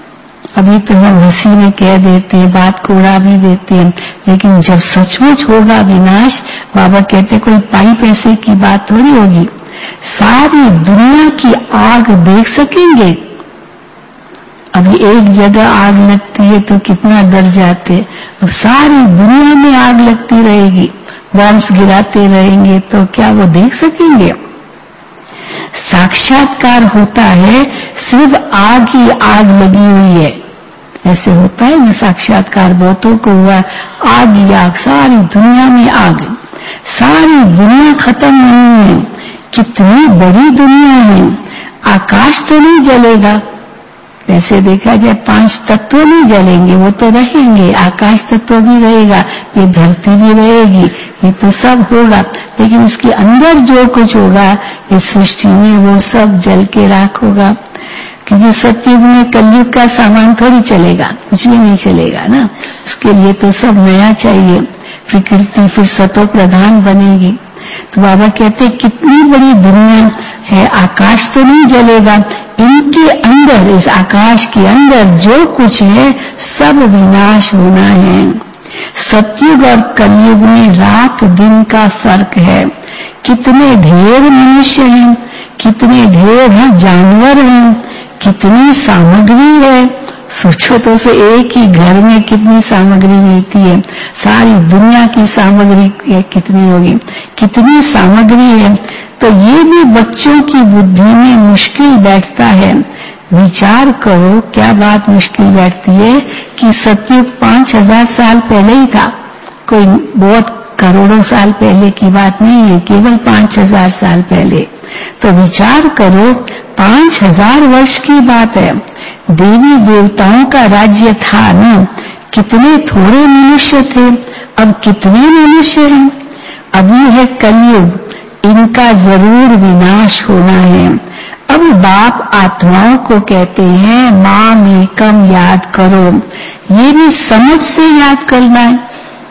[SPEAKER 2] अभी तो हम हंसी में कह देते हैं, बात को उड़ा भी देते हैं, लेकिन जब सचमुच होगा विनाश, बाबा कहते कोई पाई पैसे की बात थोड़ी होगी। सारी दुनिया की आग देख सकेंगे। अभी एक जगह आग लगती है तो कितना डर जाते, अब सारी दुनिया में आग लगती रहेगी, बॉम्ब्स गिराते रहेंगे, तो क्या वो देख सकेंगे? साक्षात्कार होता है सिर्फ आग ही आग लगी हुई है, ऐसे होता है ना साक्षात्कार, बहुतों को हुआ आग ही आग, सारी दुनिया में आग, सारी दुनिया खत्म नहीं है। कितनी बड़ी दुनिया है, आकाश तो नहीं जलेगा, वैसे देखा जाए पांच तत्व नहीं जलेंगे, वो तो रहेंगे, आकाश तत्व भी रहेगा, ये धरती भी रहेगी, ये तो सब होगा, लेकिन उसके अंदर जो कुछ होगा इस सृष्टि में वो सब जल के राख होगा। क्योंकि सतयुग में कलयुग का सामान थोड़ी चलेगा, कुछ भी नहीं चलेगा ना, उसके लिए तो सब नया चाहिए, प्रकृति फिर सतो प्रधान बनेगी। तो बाबा कहते कितनी बड़ी दुनिया है, आकाश तो नहीं जलेगा, इनके अंदर, इस आकाश के अंदर जो कुछ है सब विनाश होना है। सतयुग और कलयुग में रात दिन का फर्क है। कितने ढेर मनुष्य हैं, कितने ढेर हैं जानवर हैं, कितनी सामग्री है, सोचो तो उसे एक ही घर में कितनी सामग्री मिलती है, सारी दुनिया की सामग्री कितनी होगी, कितनी सामग्री है। तो ये भी बच्चों की बुद्धि में मुश्किल बैठता है। विचार करो क्या बात मुश्किल बैठती है कि सतयुग पांच हजार साल पहले ही था, कोई बहुत करोड़ों साल पहले की बात नहीं है, केवल पांच हजार साल पहले। तो विचार करो पांच हजार वर्ष की बात है, देवी देवताओं का राज्य था ना, कितने थोड़े मनुष्य थे, अब कितने मनुष्य हैं। अभी है कलयुग, इनका जरूर विनाश होना है। अब बाप आत्माओं को कहते हैं माम एकम याद करो, ये भी समझ से याद करना है।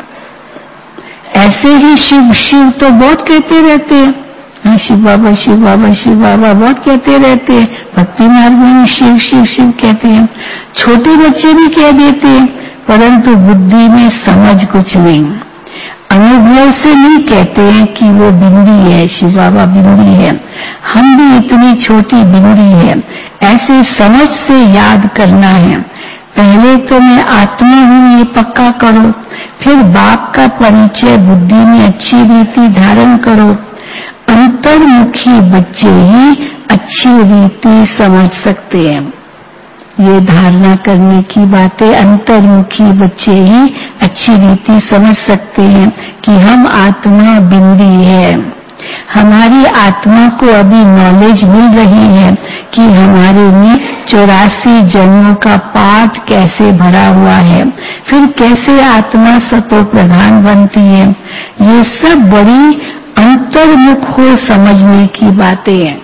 [SPEAKER 2] ऐसे ही शिव शिव तो बहुत कहते रहते हैं, हाँ शिव बाबा शिव बाबा शिव बाबा बहुत कहते रहते हैं, भक्ति मार्ग में शिव शिव शिव कहते हैं, छोटे बच्चे भी कह देते हैं, परंतु बुद्धि में समझ कुछ नहीं, अनुभव से नहीं कहते हैं कि वो बिंदी है, शिव बाबा बिंदी है, हम भी इतनी छोटी बिंदी है। ऐसे समझ से याद करना है। पहले तो मैं आत्मा हूँ ये पक्का करो, फिर बाप का परिचय बुद्धि में अच्छी रीति धारण करो। अंतर्मुखी बच्चे ही अच्छी रीति समझ सकते हैं। ये धारणा करने की बातें अंतर्मुखी बच्चे ही अच्छी रीति समझ सकते हैं कि हम आत्मा बिंदी है। हमारी आत्मा को अभी नॉलेज मिल रही है कि हमारे में चौरासी जन्मों का पाठ कैसे भरा हुआ है, फिर कैसे आत्मा सतो प्रधान बनती है। ये सब बड़ी अंतर्मुख हो समझने की बातें हैं,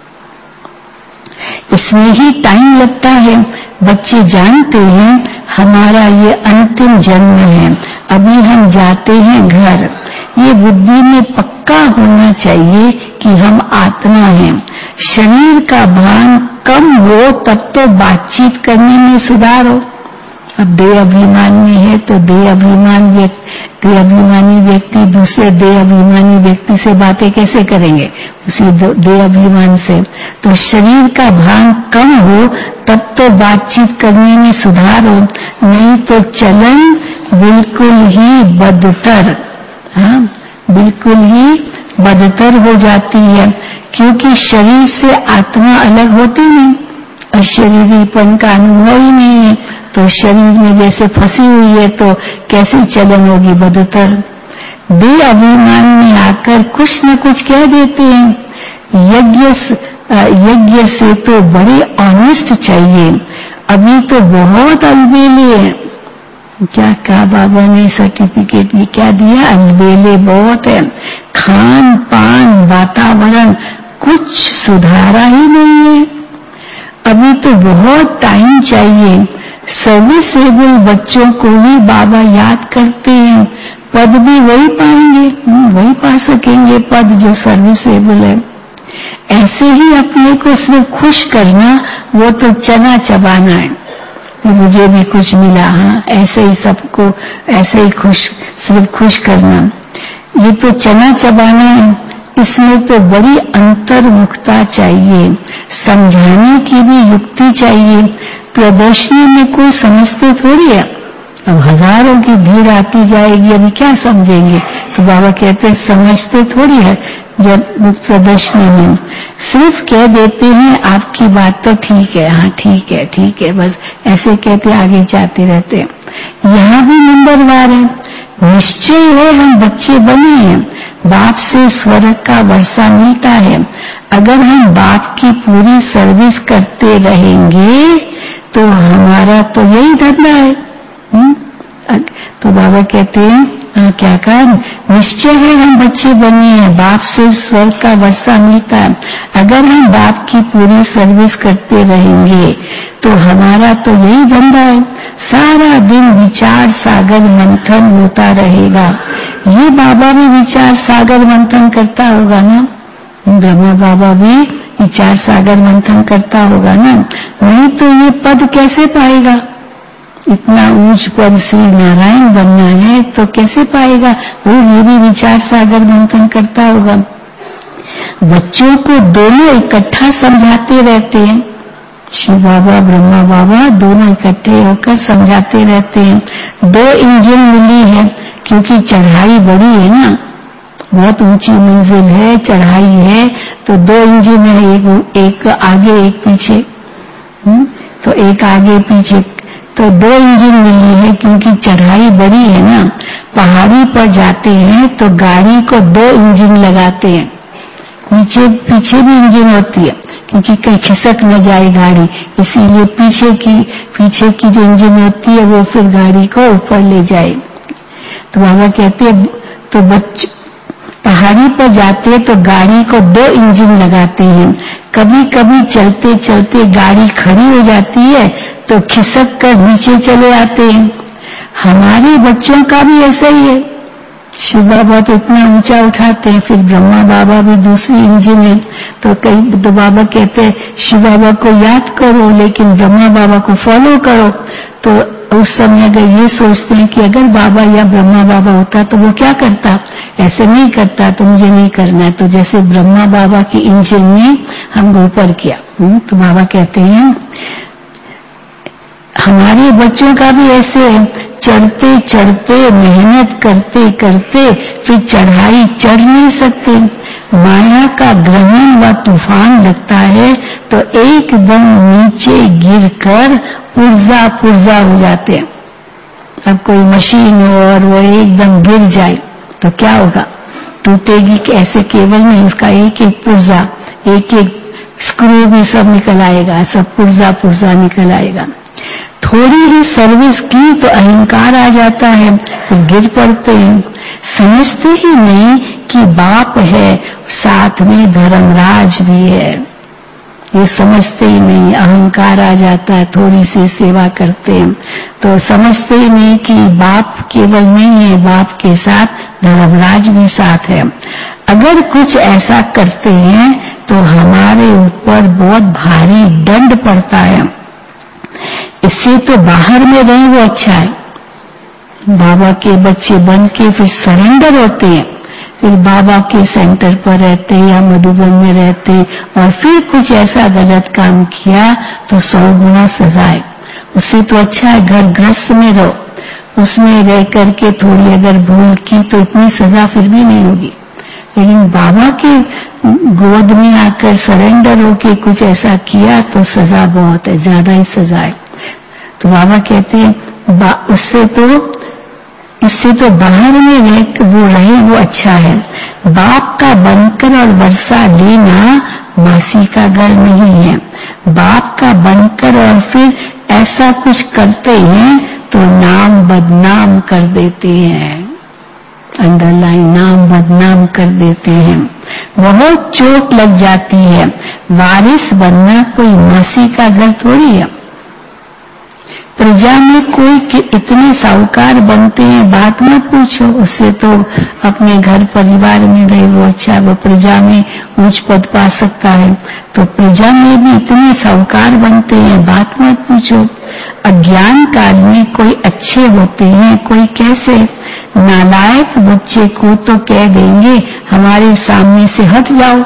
[SPEAKER 2] इसमें ही टाइम लगता है। बच्चे जानते हैं हमारा ये अंतिम जन्म है, अभी हम जाते हैं घर। ये बुद्धि में पक्का होना चाहिए कि हम आत्मा हैं। शरीर का भान कम हो तब तो बातचीत करने में सुधार हो। अब देह अभिमान में है तो देह अभिमान व्यक्ति देह अभिमानी व्यक्ति दूसरे देह अभिमानी व्यक्ति से बातें कैसे करेंगे, उसी देह अभिमान से। तो शरीर का भान कम हो तब तो बातचीत करने में सुधार हो, नहीं तो चलन बिल्कुल ही बदतर, हाँ बिल्कुल ही बदतर हो जाती है, क्योंकि शरीर से आत्मा अलग होती नहीं, अशरीरीपन का अनुभव ही नहीं है। तो शरीर में जैसे फंसी हुई है तो कैसी चलन होगी, बदतर। देह अभिमान में आकर कुछ न कुछ कह देते हैं। यज्ञ यज्ञ से तो बड़े ऑनेस्ट चाहिए, अभी तो बहुत अलबेले हैं। क्या कहा बाबा ने सर्टिफिकेट में क्या दिया, अलबेले बहुत है, खान पान वातावरण कुछ सुधारा ही नहीं है। अभी तो बहुत टाइम चाहिए। सर्विसेबल बच्चों को भी बाबा याद करते हैं, पद भी वही पाएंगे, वही पा सकेंगे पद जो सर्विसेबल है। ऐसे ही अपने को सिर्फ खुश करना, वो तो चना चबाना है, मुझे भी कुछ मिला, हाँ ऐसे ही सबको ऐसे ही खुश, सिर्फ खुश करना, ये तो चना चबाना है। इसमें तो बड़ी अंतर्मुखता चाहिए, समझाने की भी युक्ति चाहिए। प्रदर्शनी में कोई समझते थोड़ी है, अब हजारों की भीड़ आती जाएगी, अभी क्या समझेंगे। तो बाबा कहते समझते थोड़ी है। जब प्रदर्शनी में सिर्फ कह देते हैं आपकी बात तो ठीक है, हाँ ठीक है ठीक है, बस ऐसे कहते आगे जाते रहते हैं। यहाँ भी नंबरवार है, निश्चय है हम बच्चे बने हैं, बाप से स्वर्ग का वर्षा मिलता है। अगर हम बाप की पूरी सर्विस करते रहेंगे तो हमारा तो यही धंधा है। हुँ? तो बाबा कहते हैं हाँ, क्या कहा, निश्चय है हम बच्चे बने हैं, बाप से स्वर्ग का वर्षा मिलता है। अगर हम बाप की पूरी सर्विस करते रहेंगे तो हमारा तो यही धंधा है, सारा दिन विचार सागर मंथन होता रहेगा। ये बाबा भी विचार सागर मंथन करता होगा ना, ब्रह्मा बाबा भी विचार सागर मंथन करता होगा ना, नहीं तो ये पद कैसे पाएगा। इतना ऊंच पद श्री नारायण बनना है तो कैसे पाएगा, वो ये भी विचार सागर मंथन करता होगा। बच्चों को दोनों इकट्ठा समझाते रहते हैं, शिव बाबा ब्रह्मा बाबा दोनों इकट्ठे होकर समझाते रहते हैं। दो इंजन मिली है क्योंकि चढ़ाई बड़ी है ना, बहुत ऊंची मंजिल है, चढ़ाई है, तो दो इंजन है, एक, एक आगे एक पीछे। हुँ? तो एक आगे पीछे, तो दो इंजन मिली है क्योंकि चढ़ाई बड़ी है ना। पहाड़ी पर जाते हैं तो गाड़ी को दो इंजन लगाते हैं, नीचे पीछे भी इंजन होती है क्योंकि कहीं खिसक न जाए गाड़ी, इसीलिए पीछे की पीछे की जो इंजन होती है वो फिर गाड़ी को ऊपर ले जाए। तो बाबा कहते हैं तो बच्चे पहाड़ी पर जाते हैं तो गाड़ी को दो इंजन लगाते हैं। कभी कभी चलते चलते गाड़ी खड़ी हो जाती है तो खिसक कर नीचे चले आते हैं। हमारे बच्चों का भी ऐसा ही है। शिव बाबा तो इतना ऊंचा उठाते हैं, फिर ब्रह्मा बाबा भी दूसरी इंजन है। तो कई तो बाबा कहते हैं शिव बाबा को याद करो लेकिन ब्रह्मा बाबा को फॉलो करो। तो उस समय अगर ये सोचते हैं कि अगर बाबा या ब्रह्मा बाबा होता तो वो क्या करता, ऐसे नहीं करता तो मुझे नहीं करना है। तो जैसे ब्रह्मा बाबा की इंजन ने हमको ऊपर किया। तो बाबा कहते हैं हमारे बच्चों का भी ऐसे है, चढ़ते चढ़ते मेहनत करते करते फिर चढ़ाई चढ़ नहीं सकते। माया का ग्रहण व तूफान लगता है तो एकदम नीचे गिरकर पुर्जा पुर्जा हो जाते हैं। अब कोई मशीन हो और वो एकदम गिर जाए तो क्या होगा, टूटेगी। ऐसे केवल नहीं, उसका एक एक पुर्जा, एक एक स्क्रू भी सब निकल आएगा, सब पुर्जा पुर्जा निकल आएगा। थोड़ी ही सर्विस की तो अहंकार आ जाता है, फिर गिर पड़ते हैं। समझते ही नहीं कि बाप है, साथ में धर्मराज भी है, ये समझते ही नहीं, अहंकार आ जाता है। थोड़ी सी सेवा करते हैं तो समझते ही नहीं कि बाप केवल नहीं है, बाप के साथ धर्मराज भी साथ है। अगर कुछ ऐसा करते हैं तो हमारे ऊपर बहुत भारी दंड पड़ता है। इससे तो बाहर में रहे वो अच्छा है। बाबा के बच्चे बन के फिर सरेंडर होते हैं, फिर बाबा के सेंटर पर रहते या मधुबन में रहते और फिर कुछ ऐसा गलत काम किया तो सौ गुना सजा है। उससे तो अच्छा है घर गृहस्थ में रहो, उसमें रह करके थोड़ी अगर भूल की तो इतनी सजा फिर भी नहीं होगी। लेकिन बाबा के गोद में आकर सरेंडर होके कुछ ऐसा किया तो सजा बहुत है, ज्यादा ही सजा है। तो बाबा कहते हैं उससे तो इससे तो बाहर में रह वो रहे वो अच्छा है। बाप का बनकर और वर्षा लेना मासी का घर नहीं है। बाप का बनकर और फिर ऐसा कुछ करते हैं तो नाम बदनाम कर देते हैं, अंडरलाइन नाम बदनाम कर देते हैं, बहुत चोट लग जाती है। वारिस बनना कोई मासी का घर थोड़ी है। प्रजा में कोई इतने साहूकार बनते हैं, बात मत पूछो, उससे तो अपने घर परिवार में रहे वो अच्छा, वो प्रजा में ऊंच पद पा सकता है। तो प्रजा में भी इतने साहूकार बनते हैं, बात मत पूछो। अज्ञान काल में कोई अच्छे होते हैं, कोई कैसे। नालायक बच्चे को तो कह देंगे हमारे सामने से हट जाओ।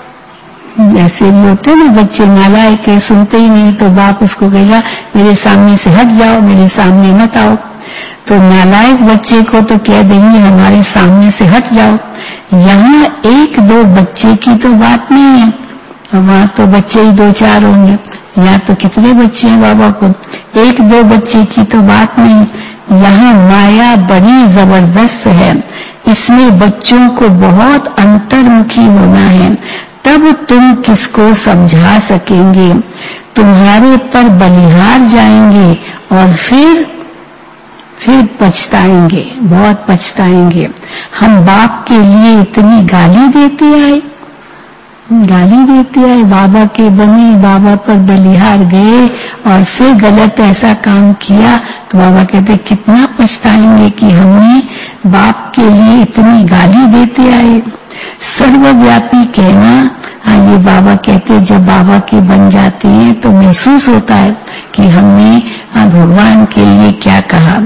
[SPEAKER 2] ऐसे भी होते हैं ना बच्चे, नालायक है, सुनते ही नहीं तो बाप उसको कहेगा मेरे सामने से हट जाओ, मेरे सामने मत आओ। तो नालायक बच्चे को तो कह देंगे हमारे सामने से हट जाओ। यहाँ एक दो बच्चे की तो बात नहीं है, वहाँ तो बच्चे ही दो चार होंगे। यहाँ तो कितने बच्चे हैं बाबा को, एक दो बच्चे की तो बात नहीं। यहाँ माया बड़ी जबरदस्त है, इसमें बच्चों को बहुत अंतर्मुखी होना है, तब तुम किसको समझा सकेंगे। तुम्हारे पर बलिहार जाएंगे और फिर फिर पछताएंगे, बहुत पछताएंगे। हम बाप के लिए इतनी गाली देते आए, गाली देते आए, बाबा के बने, बाबा पर बलिहार गए और फिर गलत ऐसा काम किया तो बाबा कहते कितना पछताएंगे कि हमने बाप के लिए इतनी गाली देते आए। सर्वव्यापी कहना, हाँ ये बाबा कहते जब बाबा के बन जाते हैं तो महसूस होता है कि हमने हाँ भगवान के लिए क्या कहा।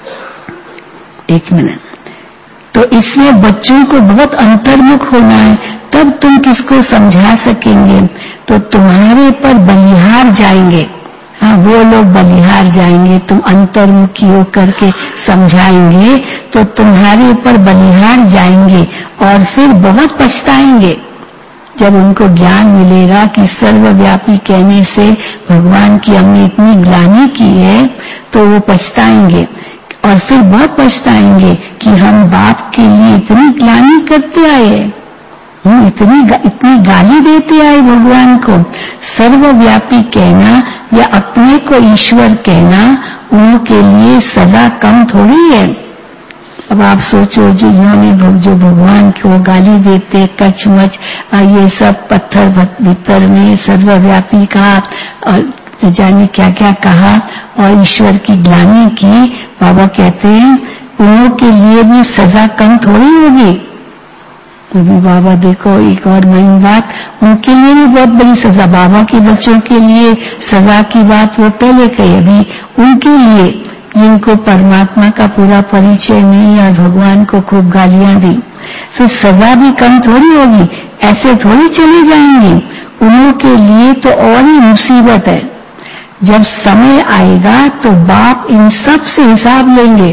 [SPEAKER 2] एक मिनट, तो इसमें बच्चों को बहुत अंतर्मुख होना है, तब तुम किसको समझा सकेंगे। तो तुम्हारे पर बलिहार जाएंगे। हाँ, वो लोग बलिहार जाएंगे, तुम अंतर्मुखी होकर के समझाएंगे तो तुम्हारे ऊपर बलिहार जाएंगे और फिर बहुत पछताएंगे। जब उनको ज्ञान मिलेगा कि सर्वव्यापी कहने से भगवान की हमने इतनी ग्लानि की है, तो वो पछताएंगे और फिर बहुत पछताएंगे कि हम बाप के लिए इतनी ग्लानि करते आए, हम इतनी इतनी गाली देते आए भगवान को। सर्वव्यापी कहना या अपने को ईश्वर कहना उनके लिए सदा कम थोड़ी है। अब आप सोचो, जो जिन्होंने जो भगवान को गाली देते, कचमच ये सब पत्थर भीतर में सर्वव्यापी का और जाने क्या क्या कहा और ईश्वर की ग्लानि की, बाबा कहते हैं उन्हों के लिए भी सजा कम थोड़ी होगी। तो भी बाबा देखो एक और नई बात, उनके लिए भी बहुत बड़ी सजा। बाबा के बच्चों के लिए सजा की बात वो पहले कही, अभी उनके लिए जिनको परमात्मा का पूरा परिचय नहीं और भगवान को खूब गालियां दी, तो सजा भी कम थोड़ी होगी, ऐसे थोड़ी चले जाएंगे। उन्हों के लिए तो और ही मुसीबत है। जब समय आएगा तो बाप इन सब से हिसाब लेंगे,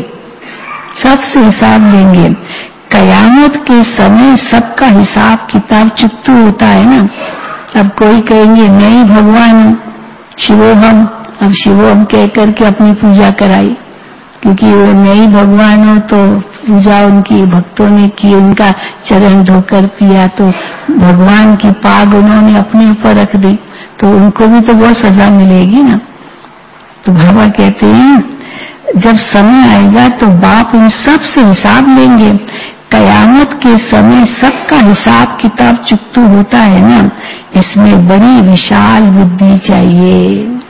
[SPEAKER 2] सबसे हिसाब लेंगे। कयामत के समय सबका हिसाब किताब चुकतू होता है ना। अब कोई कहेंगे नहीं भगवान शिवोहम, अब शिवोहम कह करके अपनी पूजा कराई, क्योंकि वो नहीं भगवान हो तो पूजा उनकी भक्तों ने की, उनका चरण धोकर पिया तो भगवान की पाग उन्होंने अपने ऊपर रख दी, तो उनको भी तो बहुत सजा मिलेगी ना। तो बाबा कहते हैं जब समय आएगा तो बाप इन सब से हिसाब लेंगे। कयामत के समय सबका हिसाब किताब चुकतू होता है ना, इसमें बड़ी विशाल बुद्धि चाहिए।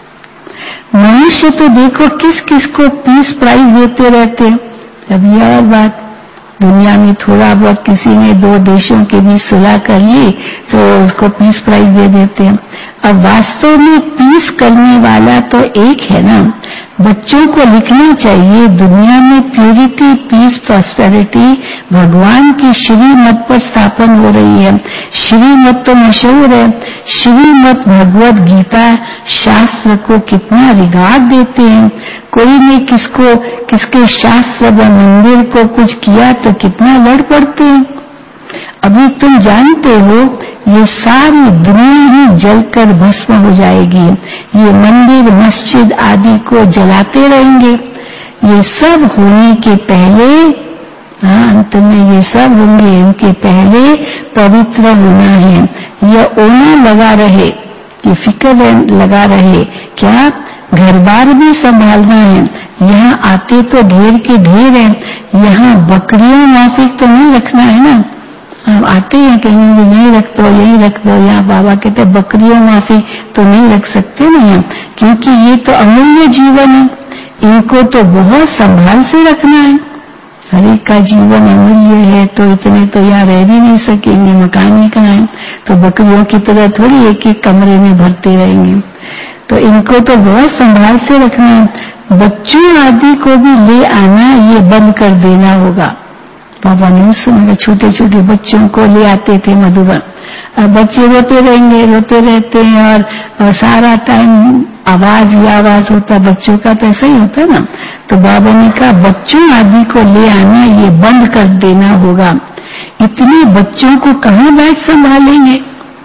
[SPEAKER 2] मनुष्य तो देखो किस किस को पीस प्राइज देते रहते हैं। अब यह बात दुनिया में थोड़ा बहुत किसी ने दो देशों के बीच सुलह कर ली तो उसको पीस प्राइज दे देते हैं। अब वास्तव में पीस करने वाला तो एक है ना। बच्चों को लिखना चाहिए दुनिया में प्यूरिटी, पीस, प्रॉस्पेरिटी भगवान की श्रीमत पर स्थापन हो रही है। श्रीमत तो मशहूर है, श्रीमत भगवत गीता शास्त्र को कितना रिगार्ड देते हैं। कोई ने किसको किसके शास्त्र व मंदिर को कुछ किया तो कितना लड़ पड़ते हैं। अभी तुम जानते हो ये सारी दुनिया ही जलकर भस्म हो जाएगी। ये मंदिर मस्जिद आदि को जलाते रहेंगे। ये सब होने के पहले, हाँ अंत में ये सब होंगे, इनके पहले पवित्र होना है। यह ओना लगा रहे, ये फिक्र लगा रहे, क्या घर बार भी संभालना है। यहाँ आते तो ढेर के ढेर है, यहाँ बकरियों माफिक तो नहीं रखना है ना। हम आते हैं कहीं नहीं रख दो, यही रख दो। यहाँ बाबा कहते बकरियों माफी तो नहीं रख सकते ना यहाँ, क्योंकि ये तो अमूल्य जीवन है, इनको तो बहुत संभाल से रखना है। हर एक का जीवन अमूल्य है, तो इतने तो यहाँ रह भी नहीं सकेंगे, मकान ही कहाँ है। तो बकरियों की तरह थोड़ी एक एक कमरे में भरते रहेंगे, तो इनको तो बहुत संभाल से रखना है। बच्चों आदि को भी ले आना ये बंद कर देना होगा। बाबा ने उस समय छोटे छोटे बच्चों को ले आते थे मधुबन। अब बच्चे रोते रहेंगे, रोते रहते हैं और, और सारा टाइम आवाज ही आवाज होता, बच्चों का तो ऐसा ही होता ना। तो बाबा ने कहा बच्चों आदि को ले आना ये बंद कर देना होगा। इतने बच्चों को कहाँ बैठ संभालेंगे।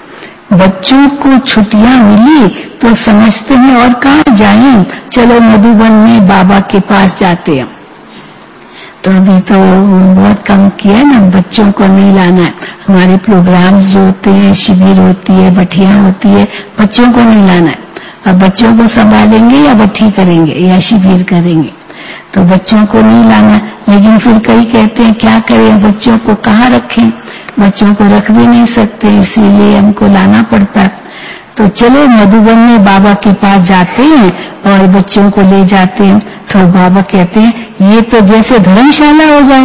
[SPEAKER 2] बच्चों को छुट्टियां मिली तो समझते हैं और कहाँ जाएं, चलो मधुबन में बाबा के पास जाते हैं। तो अभी तो बहुत कम किया है ना, बच्चों को नहीं लाना है। हमारे प्रोग्राम्स जो होते हैं, शिविर होती है, बठियां होती है, बच्चों को नहीं लाना है। अब बच्चों को संभालेंगे या बठी करेंगे या शिविर करेंगे, तो बच्चों को नहीं लाना। लेकिन फिर कई कहते हैं क्या करें, बच्चों को कहाँ रखें, बच्चों को रख भी नहीं सकते, इसीलिए हमको लाना पड़ता है। तो चलो मधुबन में बाबा के पास जाते हैं और बच्चों को ले जाते हैं। तो बाबा कहते हैं ये तो जैसे धर्मशाला हो जाए,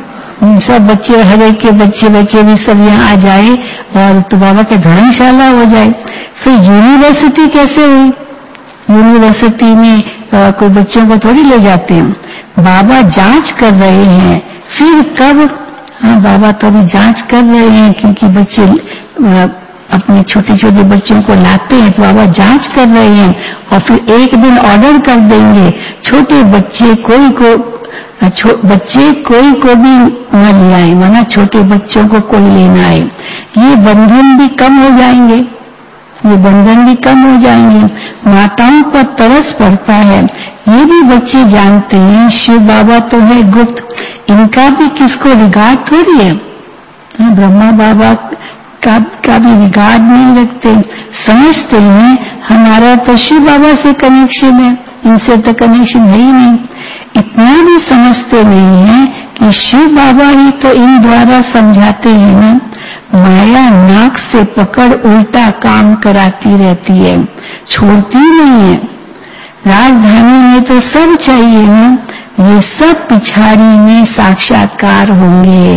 [SPEAKER 2] सब बच्चे, हर एक के बच्चे बच्चे भी सब यहाँ आ जाए और तो बाबा के धर्मशाला हो जाए। फिर यूनिवर्सिटी कैसे हुई। यूनिवर्सिटी में आ, कोई बच्चों को थोड़ी ले जाते हैं। बाबा जांच कर रहे हैं, फिर कब, हाँ बाबा तो अभी जांच कर रहे हैं, क्योंकि बच्चे अपने छोटे छोटे बच्चों को लाते हैं तो बाबा जांच कर रहे हैं और फिर एक दिन ऑर्डर कर देंगे छोटे बच्चे कोई को बच्चे कोई को भी न ले आए, वरना छोटे बच्चों को कोई लेना आए। ये बंधन भी कम हो जाएंगे, ये बंधन भी कम हो जाएंगे। माताओं पर तरस पड़ता है, ये भी बच्चे जानते हैं शिव बाबा तो है गुप्त, इनका भी किसको रिगार्ड थोड़ी है। ब्रह्मा बाबा का, का भी रिगार्ड नहीं रखते, समझते हैं हमारा तो शिव बाबा से कनेक्शन है, इनसे तो कनेक्शन है ही नहीं। इतना भी समझते नहीं है कि शिव बाबा ही तो इन द्वारा समझाते हैं ना, माया नाक से पकड़ उल्टा काम कराती रहती है, छोड़ती नहीं है। राजधानी में तो सब चाहिए ना, ये सब पिछाड़ी में साक्षात्कार होंगे,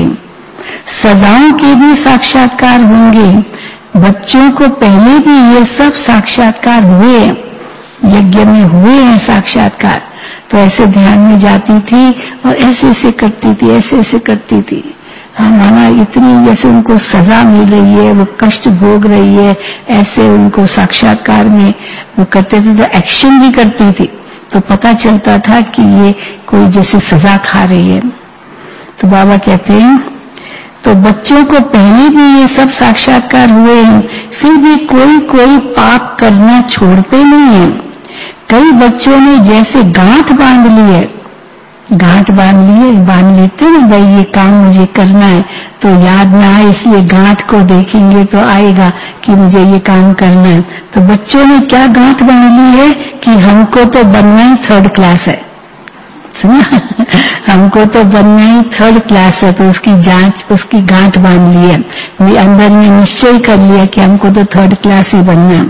[SPEAKER 2] सजाओं के भी साक्षात्कार होंगे। बच्चों को पहले भी ये सब साक्षात्कार हुए, यज्ञ में हुए हैं साक्षात्कार। तो ऐसे ध्यान में जाती थी और ऐसे ऐसे करती थी, ऐसे ऐसे करती थी। हाँ माना इतनी जैसे उनको सजा मिल रही है, वो कष्ट भोग रही है, ऐसे उनको साक्षात्कार में वो करते थे। तो एक्शन भी करती थी तो पता चलता था कि ये कोई जैसे सजा खा रही है। तो बाबा कहते हैं तो बच्चों को पहले भी ये सब साक्षात्कार हुए हैं, फिर भी कोई कोई पाप करना छोड़ते नहीं है। कई बच्चों ने जैसे गांठ बांध ली है, गांठ बांध लिए बांध लेते ना भाई ये काम मुझे करना है, तो याद ना आए इसलिए गांठ को देखेंगे तो आएगा कि मुझे ये काम करना है। तो बच्चों ने क्या गांठ बांध ली है कि हमको तो बनना ही थर्ड क्लास है, सुना हमको तो बनना ही थर्ड क्लास है। तो उसकी जांच उसकी गांठ बांध ली है, ये अंदर में निश्चय कर लिया कि हमको तो थर्ड क्लास ही बनना है,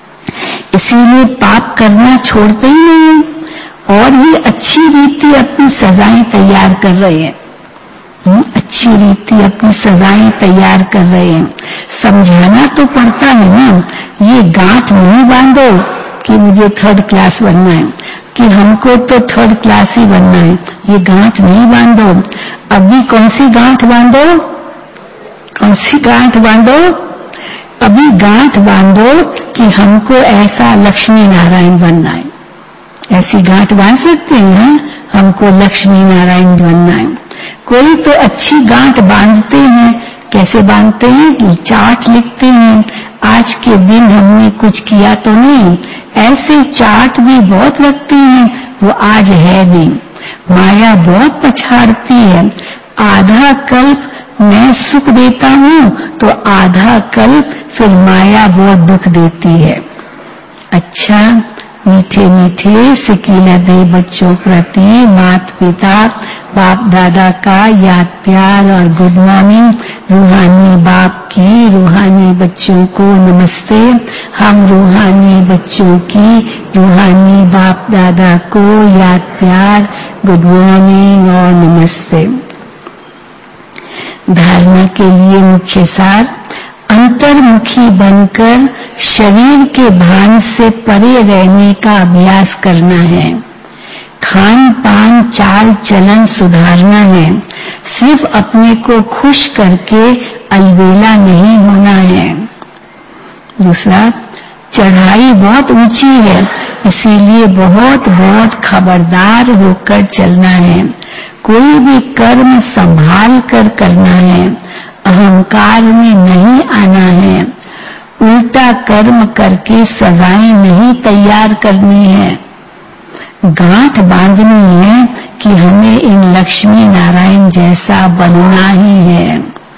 [SPEAKER 2] इसीलिए पाप करना छोड़ते ही नहीं है और भी अच्छी रीति अपनी सजाएं तैयार कर रहे हैं। अच्छी रीति अपनी सजाएं तैयार कर रहे हैं। समझाना तो पड़ता है ना, ये गांठ नहीं बांधो कि मुझे थर्ड क्लास बनना है, कि हमको तो थर्ड क्लास ही बनना है, ये गांठ नहीं बांधो। अभी कौन सी गांठ बांधो, कौन सी गांठ बांधो, अभी गांठ बांधो कि हमको ऐसा लक्ष्मी नारायण बनना है। ऐसी गांठ बांध सकते हैं, हमको लक्ष्मी नारायण बनना है। कोई तो अच्छी गांठ बांधते हैं, कैसे बांधते हैं कि चार्ट लिखते हैं, आज के दिन हमने कुछ किया तो नहीं, ऐसे चार्ट भी बहुत लगते हैं, वो आज है नहीं। माया बहुत पछाड़ती है, आधा कल्प मैं सुख देता हूँ तो आधा कल्प फिर माया बहुत दुख देती है। अच्छा मीठे मीठे सिकीला दे बच्चों प्रति माता पिता बाप दादा का याद प्यार और गुड मॉर्निंग। रूहानी बाप की रूहानी बच्चों को नमस्ते। हम रूहानी बच्चों की रूहानी बाप दादा को याद प्यार, गुड मॉर्निंग और नमस्ते। धारणा के लिए मुख्य सार, अंतर्मुखी बनकर शरीर के भान से परे रहने का अभ्यास करना है। खान पान चाल चलन सुधारना है, सिर्फ अपने को खुश करके अलबेला नहीं होना है। दूसरा, चढ़ाई बहुत ऊंची है, इसीलिए बहुत बहुत खबरदार होकर चलना है। कोई भी कर्म संभाल कर करना है, अहंकार में नहीं आना है। उल्टा कर्म करके सजाएं नहीं तैयार करनी है, गांठ बांधनी है कि हमें इन लक्ष्मी नारायण जैसा बनना ही है।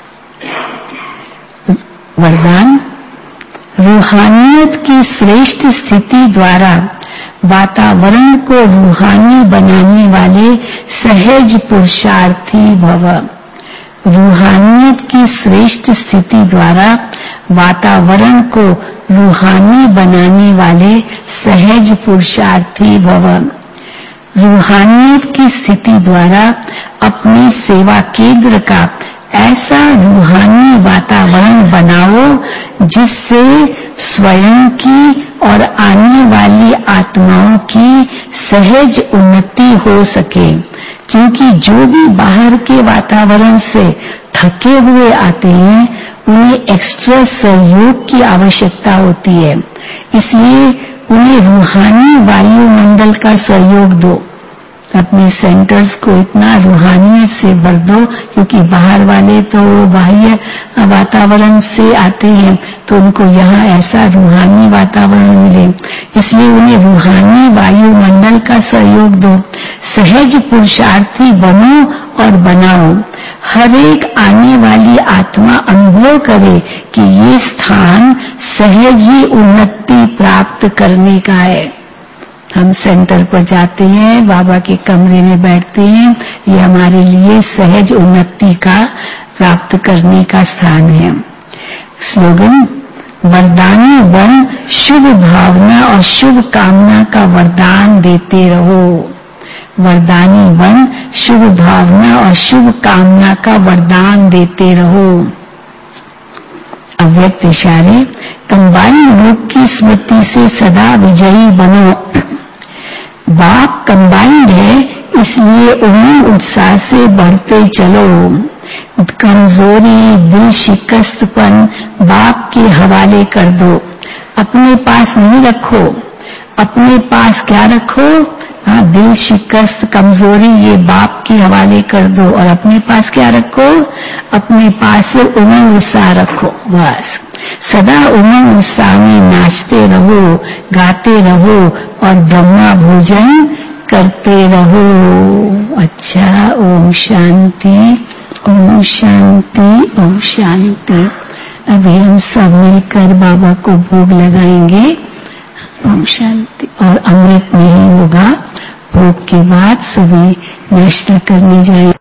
[SPEAKER 2] वरदान, रूहानियत की श्रेष्ठ स्थिति द्वारा वातावरण को रूहानी बनाने वाले सहज पुरुषार्थी भव। रूहानियत की श्रेष्ठ स्थिति द्वारा वातावरण को रूहानी बनाने वाले सहज पुरुषार्थी भव। रूहानियत की स्थिति द्वारा अपने सेवा केंद्र का ऐसा रूहानी वातावरण बनाओ जिससे स्वयं की और आने वाली आत्माओं की सहज उन्नति हो सके। क्योंकि जो भी बाहर के वातावरण से थके हुए आते हैं उन्हें एक्स्ट्रा सहयोग की आवश्यकता होती है। इसलिए उन्हें रूहानी वायुमंडल का सहयोग दो। अपने सेंटर्स को इतना रूहानियत से भर दो, क्योंकि बाहर वाले तो बाह्य वातावरण से आते हैं, तो उनको यहाँ ऐसा रूहानी वातावरण मिले। इसलिए उन्हें रूहानी वायुमंडल का सहयोग दो। सहज पुरुषार्थी बनो और बनाओ। हर एक आने वाली आत्मा अनुभव करे कि ये स्थान सहज ही उन्नति प्राप्त करने का है। हम सेंटर पर जाते हैं, बाबा के कमरे में बैठते हैं, ये हमारे लिए सहज उन्नति का प्राप्त करने का स्थान है। स्लोगन, वरदानी वन शुभ भावना और शुभ कामना का वरदान देते रहो। वरदानी वन शुभ भावना और शुभ कामना का वरदान देते रहो। अव्यक्त इशारे, कंबाइंड रूप की स्मृति से सदा विजयी बनो। बाप कंबाइंड है, इसलिए उम्मीद उत्साह से बढ़ते चलो। कमजोरी, दिल शिकस्तपन बाप के हवाले कर दो। अपने पास नहीं रखो। अपने पास क्या रखो? हाँ, दिल शिकस्त, कमजोरी, ये बाप के हवाले कर दो। और अपने पास क्या रखो? अपने पास सिर्फ उमंग उत्साह रखो। बस सदा उमंग उत्साह में नाचते रहो, गाते रहो और ब्रह्मा भोजन करते रहो। अच्छा, ओम शांति, ओम शांति, ओम शांति। अभी हम सब मिलकर बाबा को भोग लगाएंगे। ओम शांति। और अमृत नहीं होगा। भोग के बाद सभी नाश्ता करने जाएंगे।